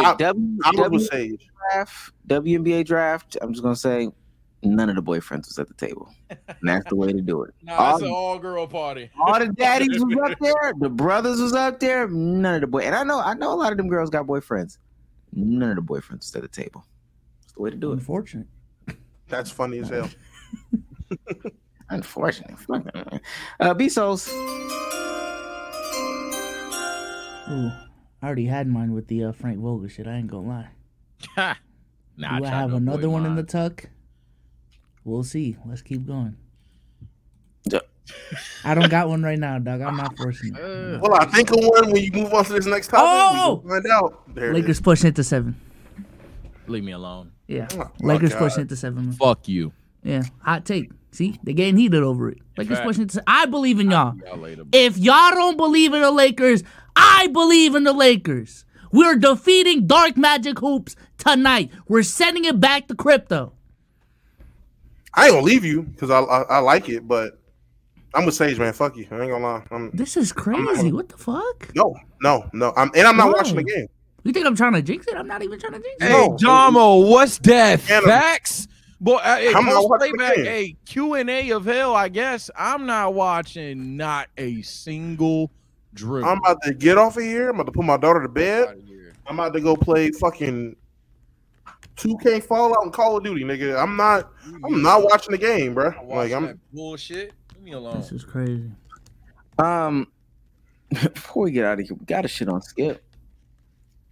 WNBA draft. I'm just gonna say, none of the boyfriends was at the table. And that's the way to do it. Nah, it's an all-girl party. All the daddies was up there. The brothers was up there. None of the boys. And I know a lot of them girls got boyfriends. None of the boyfriends was at the table. That's the way to do it. Unfortunate. That's funny as hell. Unfortunate. Bezos. Ooh, I already had mine with the Frank Vogel shit. I ain't gonna lie. Do I have another one in the tuck? We'll see. Let's keep going. I don't got one right now, dog. I'm not forcing it. Well, I think of one when you move on to this next topic. We can find out. Lakers pushing it to 7. Leave me alone. Yeah. Lakers pushing it to 7. Man. Fuck you. Yeah. Hot take. See, they're getting heated over it. Lakers pushing it to 7. I believe in y'all. If y'all don't believe in the Lakers, I believe in the Lakers. We're defeating Dark Magic Hoops tonight. We're sending it back to crypto. I ain't gonna leave you because I like it, but I'm with Sage, man. Fuck you. I ain't gonna lie. This is crazy. What the fuck? No. I'm not watching the game. You think I'm trying to jinx it? I'm not even trying to jinx it. Hey, Jamo, what's that? Facts? Boy, I'm not watching the game. Hey, Q&A of hell, I guess. I'm not watching not a single dribble. I'm about to get off of here. I'm about to put my daughter to bed. I'm about to go play fucking 2K Fallout and Call of Duty, nigga. I'm not watching the game, bro. Like I'm bullshit. Leave me alone. This is crazy. Before we get out of here, we got to shit on Skip.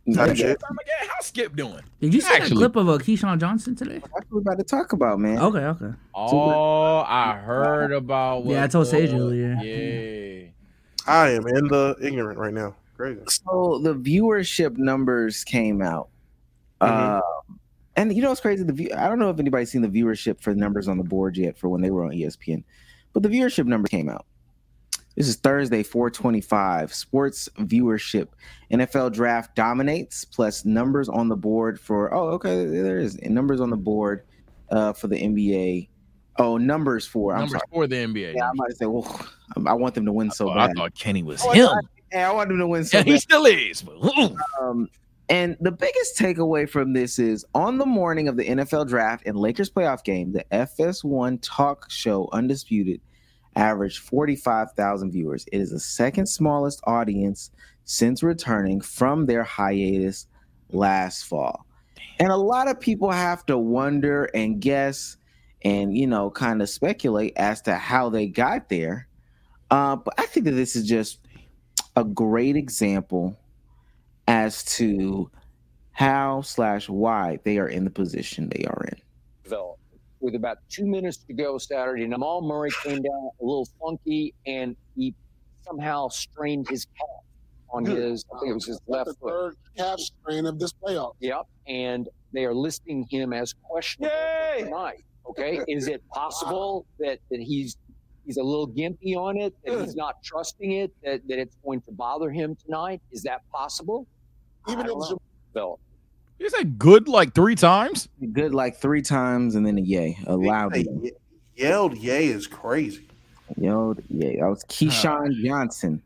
Type shit. Time again. How's Skip doing? Did you see that Actually- clip of Keyshawn Johnson today? That's what we're about to talk about, man. Okay. Oh, I heard about. Yeah, I told Sage earlier. Yeah. I am in the ignorant right now. Crazy. So the viewership numbers came out. And you know what's crazy? I don't know if anybody's seen the viewership for the numbers on the board yet for when they were on ESPN, but the viewership numbers came out. This is Thursday, 4/25. Sports viewership. NFL draft dominates, plus numbers on the board for, there is numbers on the board for the NBA. Oh, numbers for the NBA. Yeah, I might say, well, I want them to win so I bad. thought Kenny was Oh, him. I want them to win so Yeah, bad. he still is. But, And the biggest takeaway from this is on the morning of the NFL draft and Lakers playoff game, the FS1 talk show Undisputed averaged 45,000 viewers. It is the second smallest audience since returning from their hiatus last fall. And a lot of people have to wonder and guess and, kind of speculate as to how they got there. But I think that this is just a great example as to how/why they are in the position they are in. With about 2 minutes to go Saturday, Jamal Murray came down a little funky, and he somehow strained his calf on his, I think it was his left foot. Third calf strain of this playoff. Yep, and they are listing him as questionable tonight. Okay, is it possible that he's a little gimpy on it, that he's not trusting it, that it's going to bother him tonight? Is that possible? Even if Phil. you said good like 3 times? Good like 3 times and then a yay. A loud yay. Yelled yay is crazy. Yelled yay. That was Keyshawn Johnson.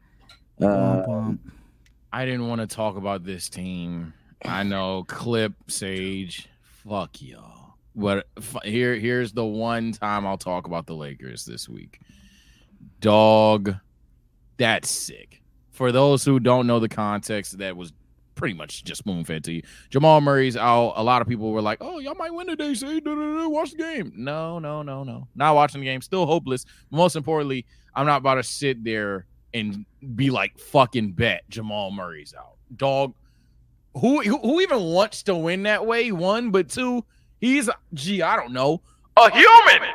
I didn't want to talk about this team. I know, Clip, Sage, fuck y'all. But here's the one time I'll talk about the Lakers this week. Dog, that's sick. For those who don't know the context, that was pretty much just spoon-fed to you. Jamal Murray's out. A lot of people were like, oh, y'all might win today. Say, watch the game. No. Not watching the game. Still hopeless. Most importantly, I'm not about to sit there and be like, fucking bet Jamal Murray's out. Dog, who even wants to win that way? 1, but 2, he's, I don't know, a human.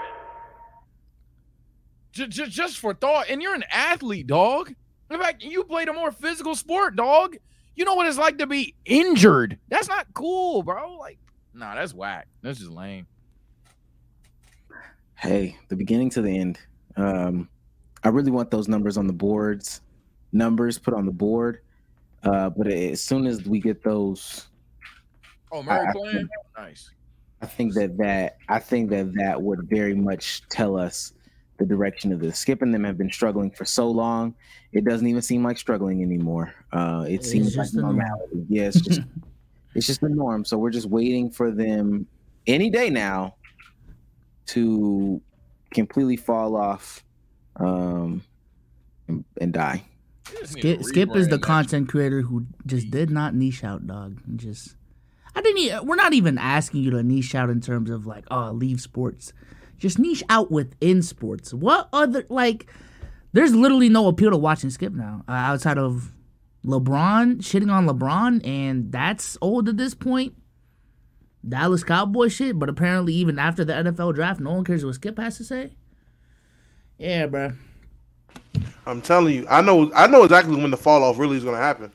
Just for thought. And you're an athlete, dog. In fact, you played a more physical sport, dog. You know what it's like to be injured. That's not cool, bro. Like, nah, that's whack. That's just lame. Hey, the beginning to the end. I really want those numbers on the boards. Numbers put on the board. But as soon as we get those, Murray playing? Nice. I think that would very much tell us the direction of this. Skip and them have been struggling for so long. It doesn't even seem like struggling anymore. It seems like normality. Yeah, it's just the norm. So we're just waiting for them any day now to completely fall off and die. Skip is the content creator who just did not niche out, dog. We're not even asking you to niche out in terms of like, leave sports. Just niche out within sports. What other, there's literally no appeal to watching Skip now outside of LeBron, shitting on LeBron, and that's old at this point. Dallas Cowboy shit, but apparently even after the NFL draft, no one cares what Skip has to say. Yeah, bro. I'm telling you, I know exactly when the fall off really is going to happen.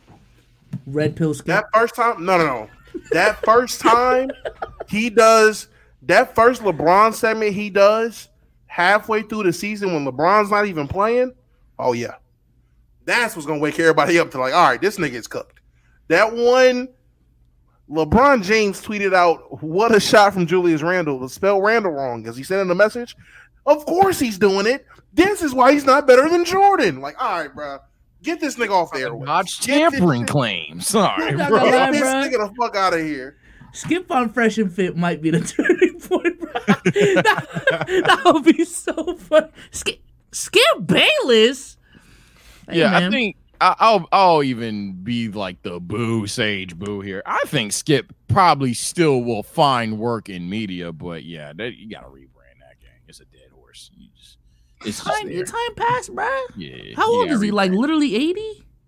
Red pill Skip. That first time, no. That first time he does that first LeBron segment he does halfway through the season when LeBron's not even playing. Oh yeah, that's what's going to wake everybody up to like, all right, this nigga is cooked. That one, LeBron James tweeted out, "What a shot from Julius Randle." But spelled Randle wrong because he sent in a message. Of course he's doing it. This is why he's not better than Jordan. Like, all right, bro. Get this nigga off there. Dodge tampering claims. Sorry, bro. Get this nigga the fuck out of here. Skip on Fresh and Fit might be the turning point, bro. that would be so fun. Skip Bayless. Hey, yeah, man. I think I'll even be like the Sage boo here. I think Skip probably still will find work in media, but yeah, you gotta rebrand that gang. It's a dead horse. Time passed, bro. Yeah. How old is he? Like literally 80?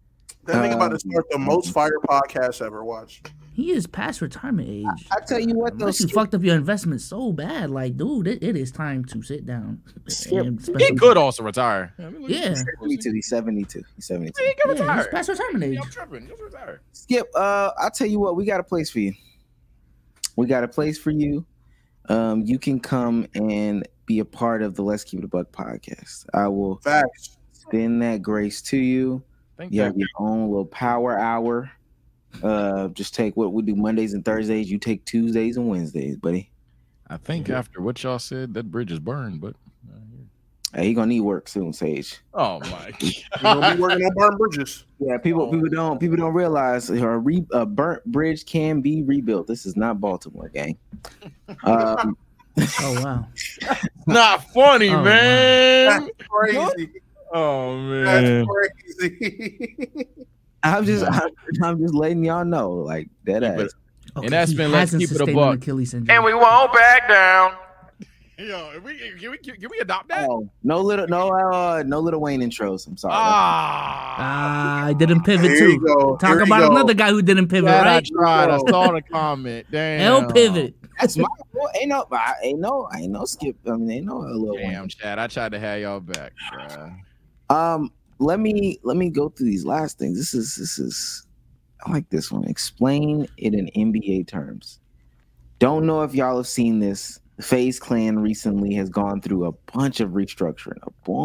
That nigga about to start the most fire podcast ever. Watch. He is past retirement age. I tell you what, though, Unless you fucked up your investment so bad, like, dude, it is time to sit down. and spend He some could time. also retire. Yeah. He's 72. He's 72. He can Yeah, retire. he's past retirement age. I'm tripping. Just retire. Skip, I'll tell you what, we got a place for you. We got a place for you. You can come and be a part of the Let's Keep It a Buck podcast. I will Facts. extend that grace to you. You have your own little power hour. Just take what we do Mondays and Thursdays. You take Tuesdays and Wednesdays, buddy. I think after what y'all said, that bridge is burned, but Hey, you gonna need work soon, Sage. oh my You gonna be working on burn bridges. Yeah, people don't realize a burnt bridge can be rebuilt. This is not Baltimore, gang. Oh, wow. not funny, Oh, man. That's crazy. Oh man. That's crazy. I'm just letting y'all know, like that ass. Okay, And that's he been Let's hasn't Keep It a sustained Buck. an Achilles syndrome. And we won't back down. Yo, can we adopt that? Oh, no little Wayne intros. I'm sorry. I didn't pivot Here you too. go. Talk Here you about go. another guy who didn't pivot, Glad I right? tried. I saw the comment. Damn. L pivot. That's my fault. Ain't no skip. I mean, ain't no little Damn, Wayne. Chad. I tried to have y'all back, bruh. Let me go through these last things. This is I like this one. Explain it in NBA terms. Don't know if y'all have seen this. The FaZe Clan recently has gone through a bunch of restructuring.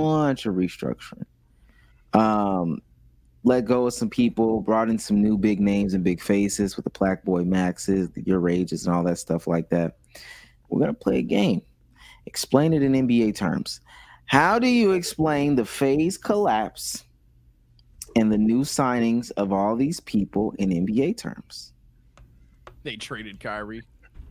Let go of some people, brought in some new big names and big faces with the Black Boy Maxes, the Your Rages, and all that stuff like that. We're gonna play a game. Explain it in NBA terms. How do you explain the FaZe collapse and the new signings of all these people in NBA terms? They traded Kyrie.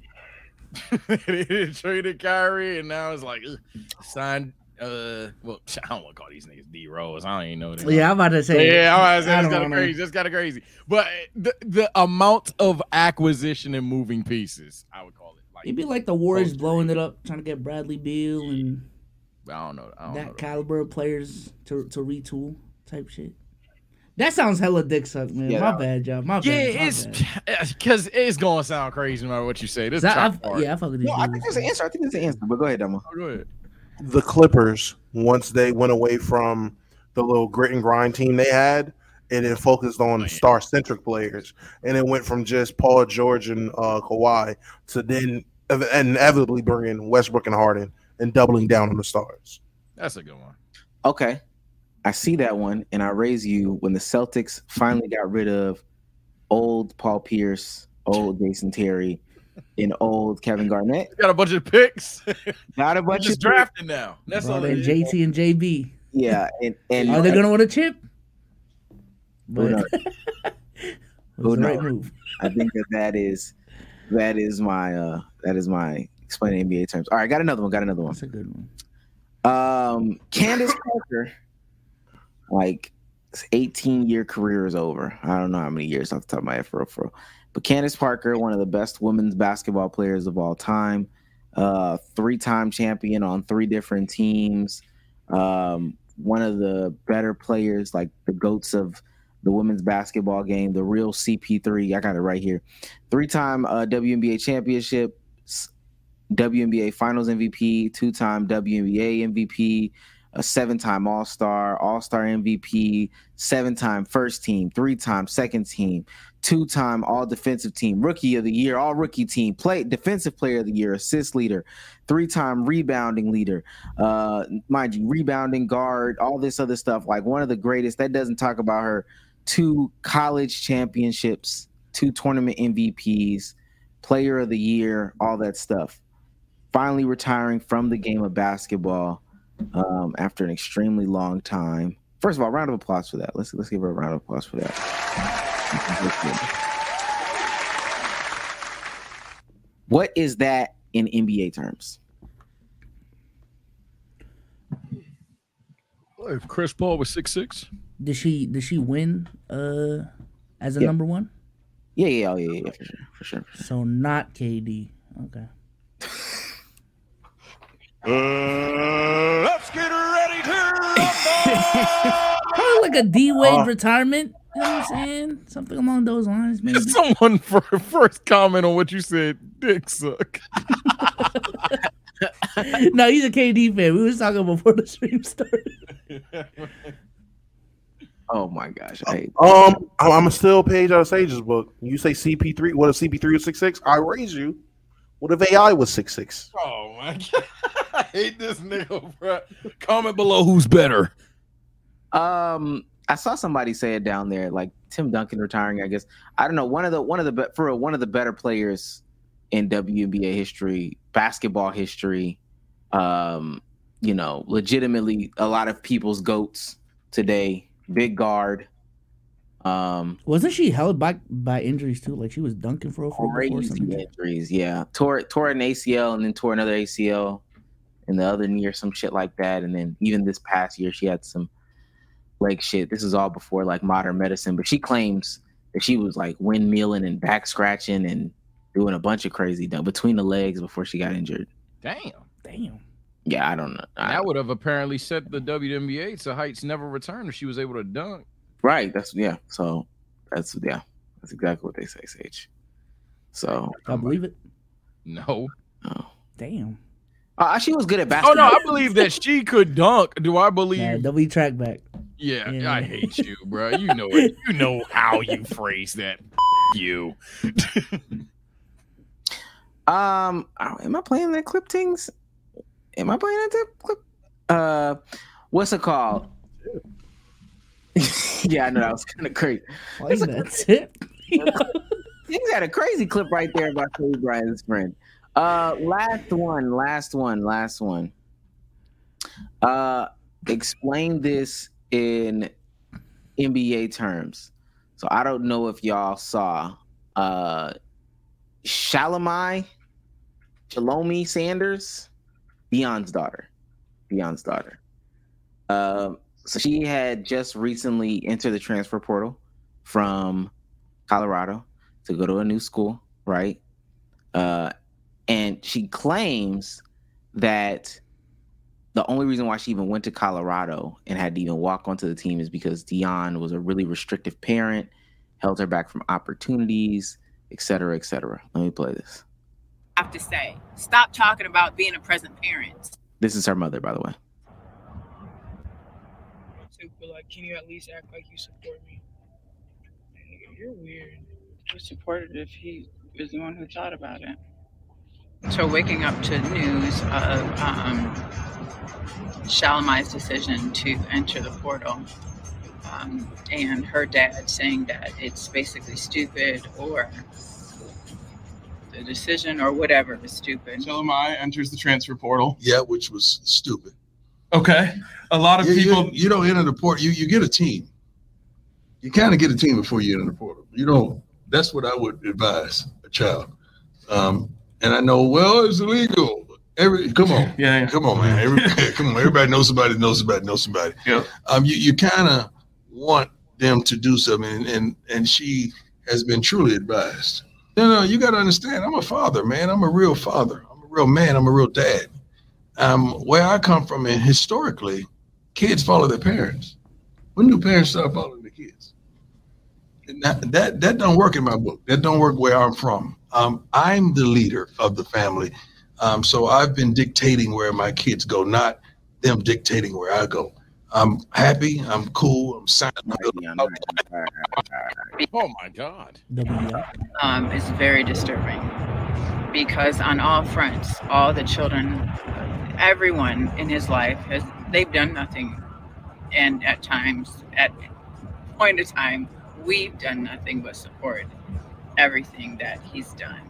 They traded Kyrie, and now it's like signed. Well, I don't want to call these niggas D Rose. I don't even know them. Yeah, I'm about to say. Yeah, I'm about to say I that's don't kind of know. crazy. That's kind of crazy. But the amount of acquisition and moving pieces, I would call it. Like, It'd be like the Warriors blowing it up, trying to get Bradley Beal and I don't know. that caliber of players to retool type shit. That sounds hella dick suck, man. Yeah, My bad, y'all. My Yeah, bad. it's because it's gonna sound crazy no matter what you say. This I chop part. fuck with these. No, I dudes. think there's an answer. I think there's an answer. But go ahead, Demo. Oh, go ahead. The Clippers, once they went away from the little grit and grind team they had, and then focused on star-centric players, and it went from just Paul George and Kawhi to then inevitably bringing Westbrook and Harden and doubling down on the stars. That's a good one. Okay. I see that one, and I raise you when the Celtics finally got rid of old Paul Pierce, old Jason Terry, and old Kevin Garnett. Got a bunch of picks. Got a bunch Just of drafting now. That's all. Brought in It is. JT and JB. Yeah, and Are they gonna win a chip? Who knows? It Who was the right knows? move. I think that is my explaining NBA terms. All right, got another one. That's a good one. Candace Parker, like, 18-year career is over. I don't know how many years off the top of my head for real. But Candace Parker, one of the best women's basketball players of all time, 3-time champion on 3 different teams, one of the better players, like the GOATs of the women's basketball game, the real CP3. I got it right here. 3-time WNBA championship, WNBA Finals MVP, 2-time WNBA MVP, a 7-time All-Star MVP, 7-time first team, 3-time second team, 2-time All-Defensive Team, Rookie of the Year, All-Rookie Team, Defensive Player of the Year, assist leader, 3-time rebounding leader, mind you, rebounding guard, all this other stuff. Like, one of the greatest. That doesn't talk about her. 2 college championships, 2 tournament MVPs, Player of the Year, all that stuff. Finally retiring from the game of basketball after an extremely long time. First of all, round of applause for that. Let's give her a round of applause for that. What is that in NBA terms? If Chris Paul was 6'6", Did she win as a number one? Yeah, for sure. So not KD. Okay. let's get ready to Probably like a D Wade retirement. You know what I'm saying? Something along those lines, maybe. Someone first comment on what you said, dick suck. No, he's a KD fan. We was talking before the stream started. Oh my gosh. I'm a still page out of Sage's book. You say CP3, what if CP3 was 6'6"? I raise you. What if AI was 6'6"? Oh my god. I hate this nigga, bro. Comment below who's better. I saw somebody say it down there, like Tim Duncan retiring, I guess. I don't know, one of the better players in WNBA history, basketball history, legitimately a lot of people's GOATs today. Big guard. Wasn't she held back by injuries too? Like she was dunking for crazy injuries. Yeah, tore an ACL and then tore another ACL in the other knee or some shit like that. And then even this past year, she had some leg shit. This is all before like modern medicine, but she claims that she was like windmilling and back scratching and doing a bunch of crazy stuff between the legs before she got injured. Damn. Yeah, I don't know. That would have apparently set the WNBA to heights never returned if she was able to dunk. Right. So that's exactly what they say, Sage. So I believe it. No. Oh. Damn. She was good at basketball. Oh no, I believe that she could dunk. Do I believe? Yeah, W track back. Yeah, I hate you, bro. You know it. You know how you phrase that. You. Am I playing that clip things? Am I playing that clip? What's it called? Yeah, I know that was kind of crazy. That's it. He's got a crazy clip right there about Kobe Bryant's friend. Last one. Explain this in NBA terms. So I don't know if y'all saw Shalomi Sanders, Deion's daughter. So she had just recently entered the transfer portal from Colorado to go to a new school, right? And she claims that the only reason why she even went to Colorado and had to even walk onto the team is because Deion was a really restrictive parent, held her back from opportunities, et cetera, et cetera. Let me play this. I have to say, stop talking about being a present parent. This is her mother, by the way. But like, can you at least act like you support me? You're weird. You supported if he was the one who thought about it. So waking up to news of Shalomi's decision to enter the portal, and her dad saying that it's basically stupid, or the decision or whatever is stupid. Shalomi enters the transfer portal. Yeah, which was stupid. Okay. A lot of people. You don't enter the portal. You get a team. You kind of get a team before you enter the portal. You don't. That's what I would advise a child. And I know, well, it's illegal. Come on. Yeah. Come on, man. Come on. Everybody knows somebody. Yeah. You kind of want them to do something, and she has been truly advised. No, you got to understand. I'm a father, man. I'm a real father. I'm a real man. I'm a real dad. Where I come from, and historically, kids follow their parents. When do parents start following the kids? And that don't work in my book. That don't work where I'm from. I'm the leader of the family. So I've been dictating where my kids go, not them dictating where I go. I'm happy. I'm cool. I'm sound. Oh my God. It's very disturbing because on all fronts, all the children, everyone in his life they've done nothing. And at times, at point of time, we've done nothing but support everything that he's done.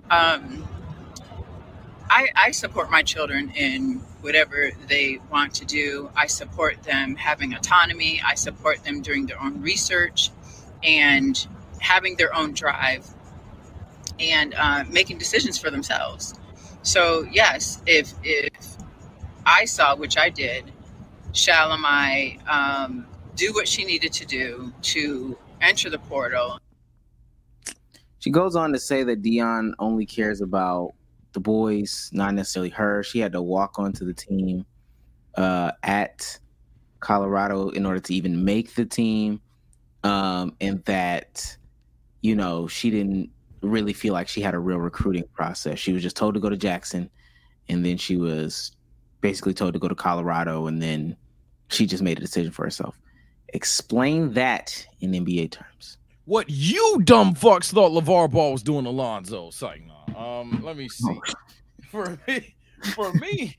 I support my children in whatever they want to do. I support them having autonomy. I support them doing their own research and having their own drive and making decisions for themselves. So yes, if I saw, which I did, Shalomi do what she needed to do to enter the portal. She goes on to say that Deion only cares about the boys, not necessarily her. She had to walk onto the team at Colorado in order to even make the team. and that, she didn't really feel like she had a real recruiting process. She was just told to go to Jackson, and then she was basically told to go to Colorado, and then she just made a decision for herself. Explain that in NBA terms. What you dumb fucks thought LeVar Ball was doing Alonzo? Like, let me see. For me,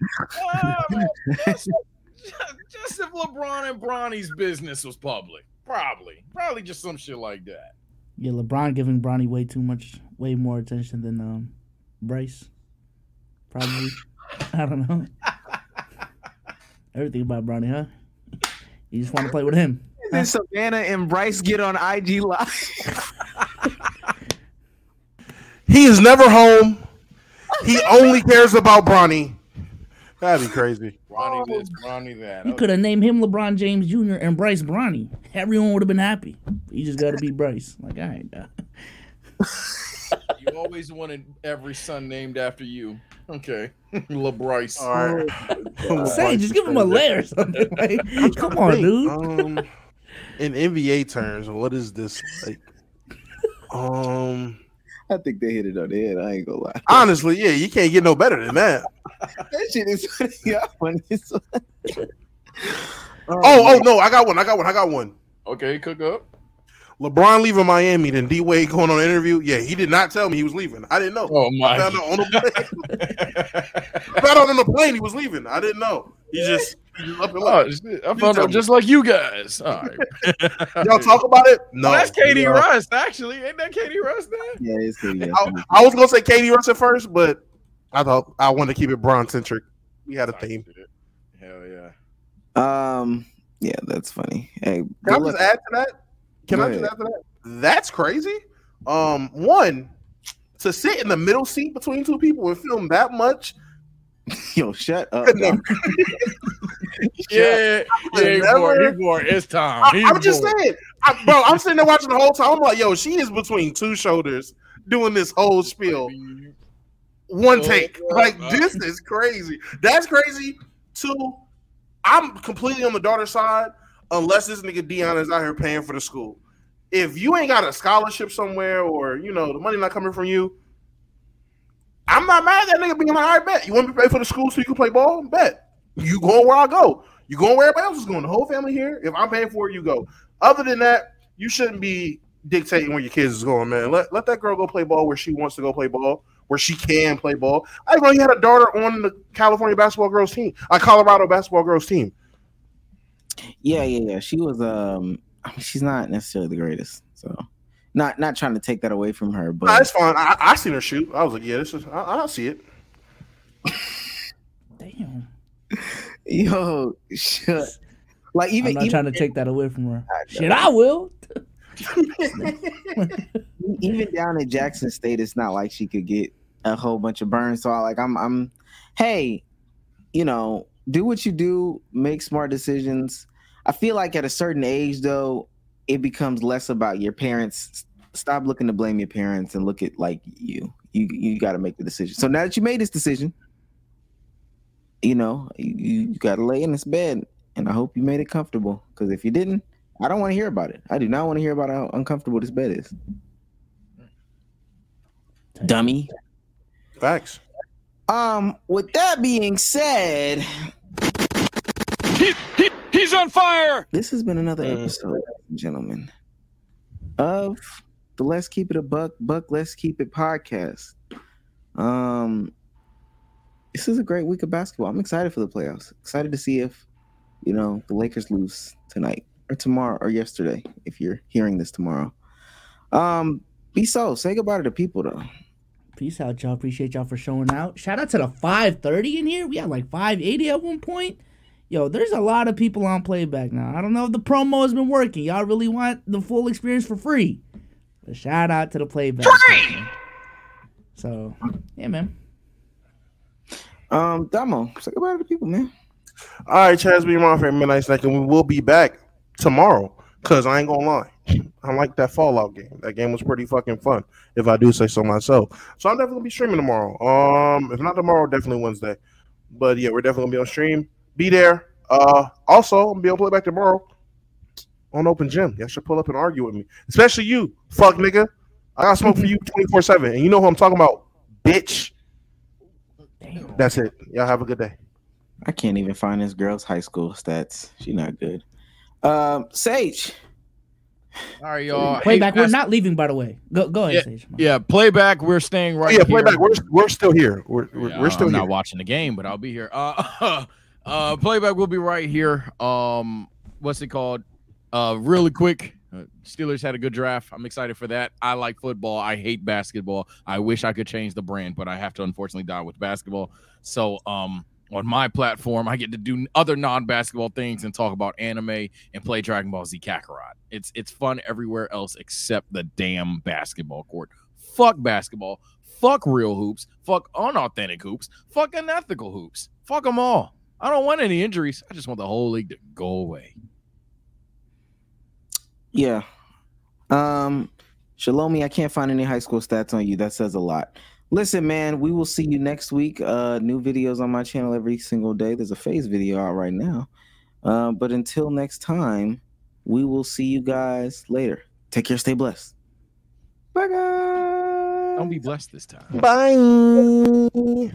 just if LeBron and Bronny's business was public, probably just some shit like that. Yeah, LeBron giving Bronny way more attention than Bryce. Probably. I don't know. Everything about Bronny, huh? You just want to play with him. Then Savannah and Bryce get on IG Live. He is never home. He only cares about Bronny. That'd be crazy. Bronny this, Bronny that. You could have named him LeBron James Jr. and Bryce Bronny. Everyone would have been happy. You just got to be Bryce. Like, all right. You always wanted every son named after you. Okay. LeBryce. All right. Say, just give him a layer or something. Like, come on, dude. In NBA terms, what is this like? I think they hit it on the head. I ain't gonna lie. Honestly, yeah, you can't get no better than that. That shit is funny. Oh no, I got one. Okay, cook up. LeBron leaving Miami, then D Wade going on an interview. Yeah, he did not tell me he was leaving. I didn't know. Oh my! I found out on the plane he was leaving. I didn't know. He just up and left. I found out just like you guys. All right. Y'all talk about it? No, that's Katie Russ. Actually, ain't that Katie Russ? Then? Yeah, it's Katie. I was gonna say Katie Russ at first, but I thought I wanted to keep it Bron centric. We had a theme. Hell yeah. Yeah, that's funny. Hey, can I just add to that? That's crazy. One, to sit in the middle seat between two people and film that much. Yo, shut up. Yeah, boy, it's time. I'm just saying, bro. I'm sitting there watching the whole time. I'm like, yo, she is between two shoulders doing this whole spiel. One take. Like, this is crazy. That's crazy. Two, I'm completely on the daughter side unless this nigga Dion is out here paying for the school. If you ain't got a scholarship somewhere or, the money not coming from you, I'm not mad at that nigga being like, all right, bet. You want me to pay for the school so you can play ball? Bet. You going where I go. You going where everybody else is going. The whole family here. If I'm paying for it, you go. Other than that, you shouldn't be dictating where your kids is going, man. Let that girl go play ball where she wants to go play ball, where she can play ball. I didn't know you had a daughter on the California basketball girls team, a Colorado basketball girls team. Yeah. She was she's not necessarily the greatest, so not trying to take that away from her, but that's fine. I seen her shoot. I was like, yeah, this is. I'll see it. Damn. Yo, shit. Like I'm not trying to take that away from her. Shit, I will. Even down in Jackson State, it's not like she could get a whole bunch of burns. So I'm hey, do what you do, make smart decisions. I feel like at a certain age, though, it becomes less about your parents. Stop looking to blame your parents and look at like you. You got to make the decision. So now that you made this decision, you got to lay in this bed, and I hope you made it comfortable. Because if you didn't, I don't want to hear about it. I do not want to hear about how uncomfortable this bed is. Dummy. Facts. With that being said, he's on fire. This has been another episode, ladies and gentlemen, of the Let's Keep It a Buck, Let's Keep It podcast. This is a great week of basketball. I'm excited for the playoffs. Excited to see if, the Lakers lose tonight or tomorrow or yesterday, if you're hearing this tomorrow. Be so. Say goodbye to the people, though. Peace out, y'all. Appreciate y'all for showing out. Shout out to the 530 in here. We had like 580 at one point. Yo, there's a lot of people on playback now. I don't know if the promo has been working. Y'all really want the full experience for free. But shout out to the playback. Free! So, yeah, man. Damo, say goodbye to the people, man. All right, Chaz, be around for Midnight Snack, and we will be back tomorrow. Because I ain't going to lie. I like that Fallout game. That game was pretty fucking fun, if I do say so myself. So I'm definitely going to be streaming tomorrow. If not tomorrow, definitely Wednesday. But yeah, we're definitely going to be on stream. Be there. Also, I'm going to be able to play back tomorrow. on open gym. Y'all should pull up and argue with me, especially you, fuck nigga. I got smoke for you 24/7, and you know who I'm talking about, bitch. Damn. That's it. Y'all have a good day. I can't even find this girl's high school stats. She not good. Sage. All right, y'all. Playback, Hey, we're not leaving, by the way. Go ahead, Yeah, Sage. yeah, playback. We're staying right. Yeah, here. playback. We're still here. We're still I'm here. not watching the game, but I'll be here. Playback will be right here. What's it called? Really quick. Steelers had a good draft. I'm excited for that. I like football. I hate basketball. I wish I could change the brand, but I have to unfortunately die with basketball. So, on my platform, I get to do other non-basketball things and talk about anime and play Dragon Ball Z Kakarot. It's fun everywhere else except the damn basketball court. Fuck basketball. Fuck real hoops. Fuck unauthentic hoops. Fuck unethical hoops. Fuck them all. I don't want any injuries. I just want the whole league to go away. Yeah. Shalomi, I can't find any high school stats on you. That says a lot. Listen, man, we will see you next week. New videos on my channel every single day. There's a FaZe video out right now. But until next time, we will see you guys later. Take care. Stay blessed. Bye, guys. Don't be blessed this time. Bye.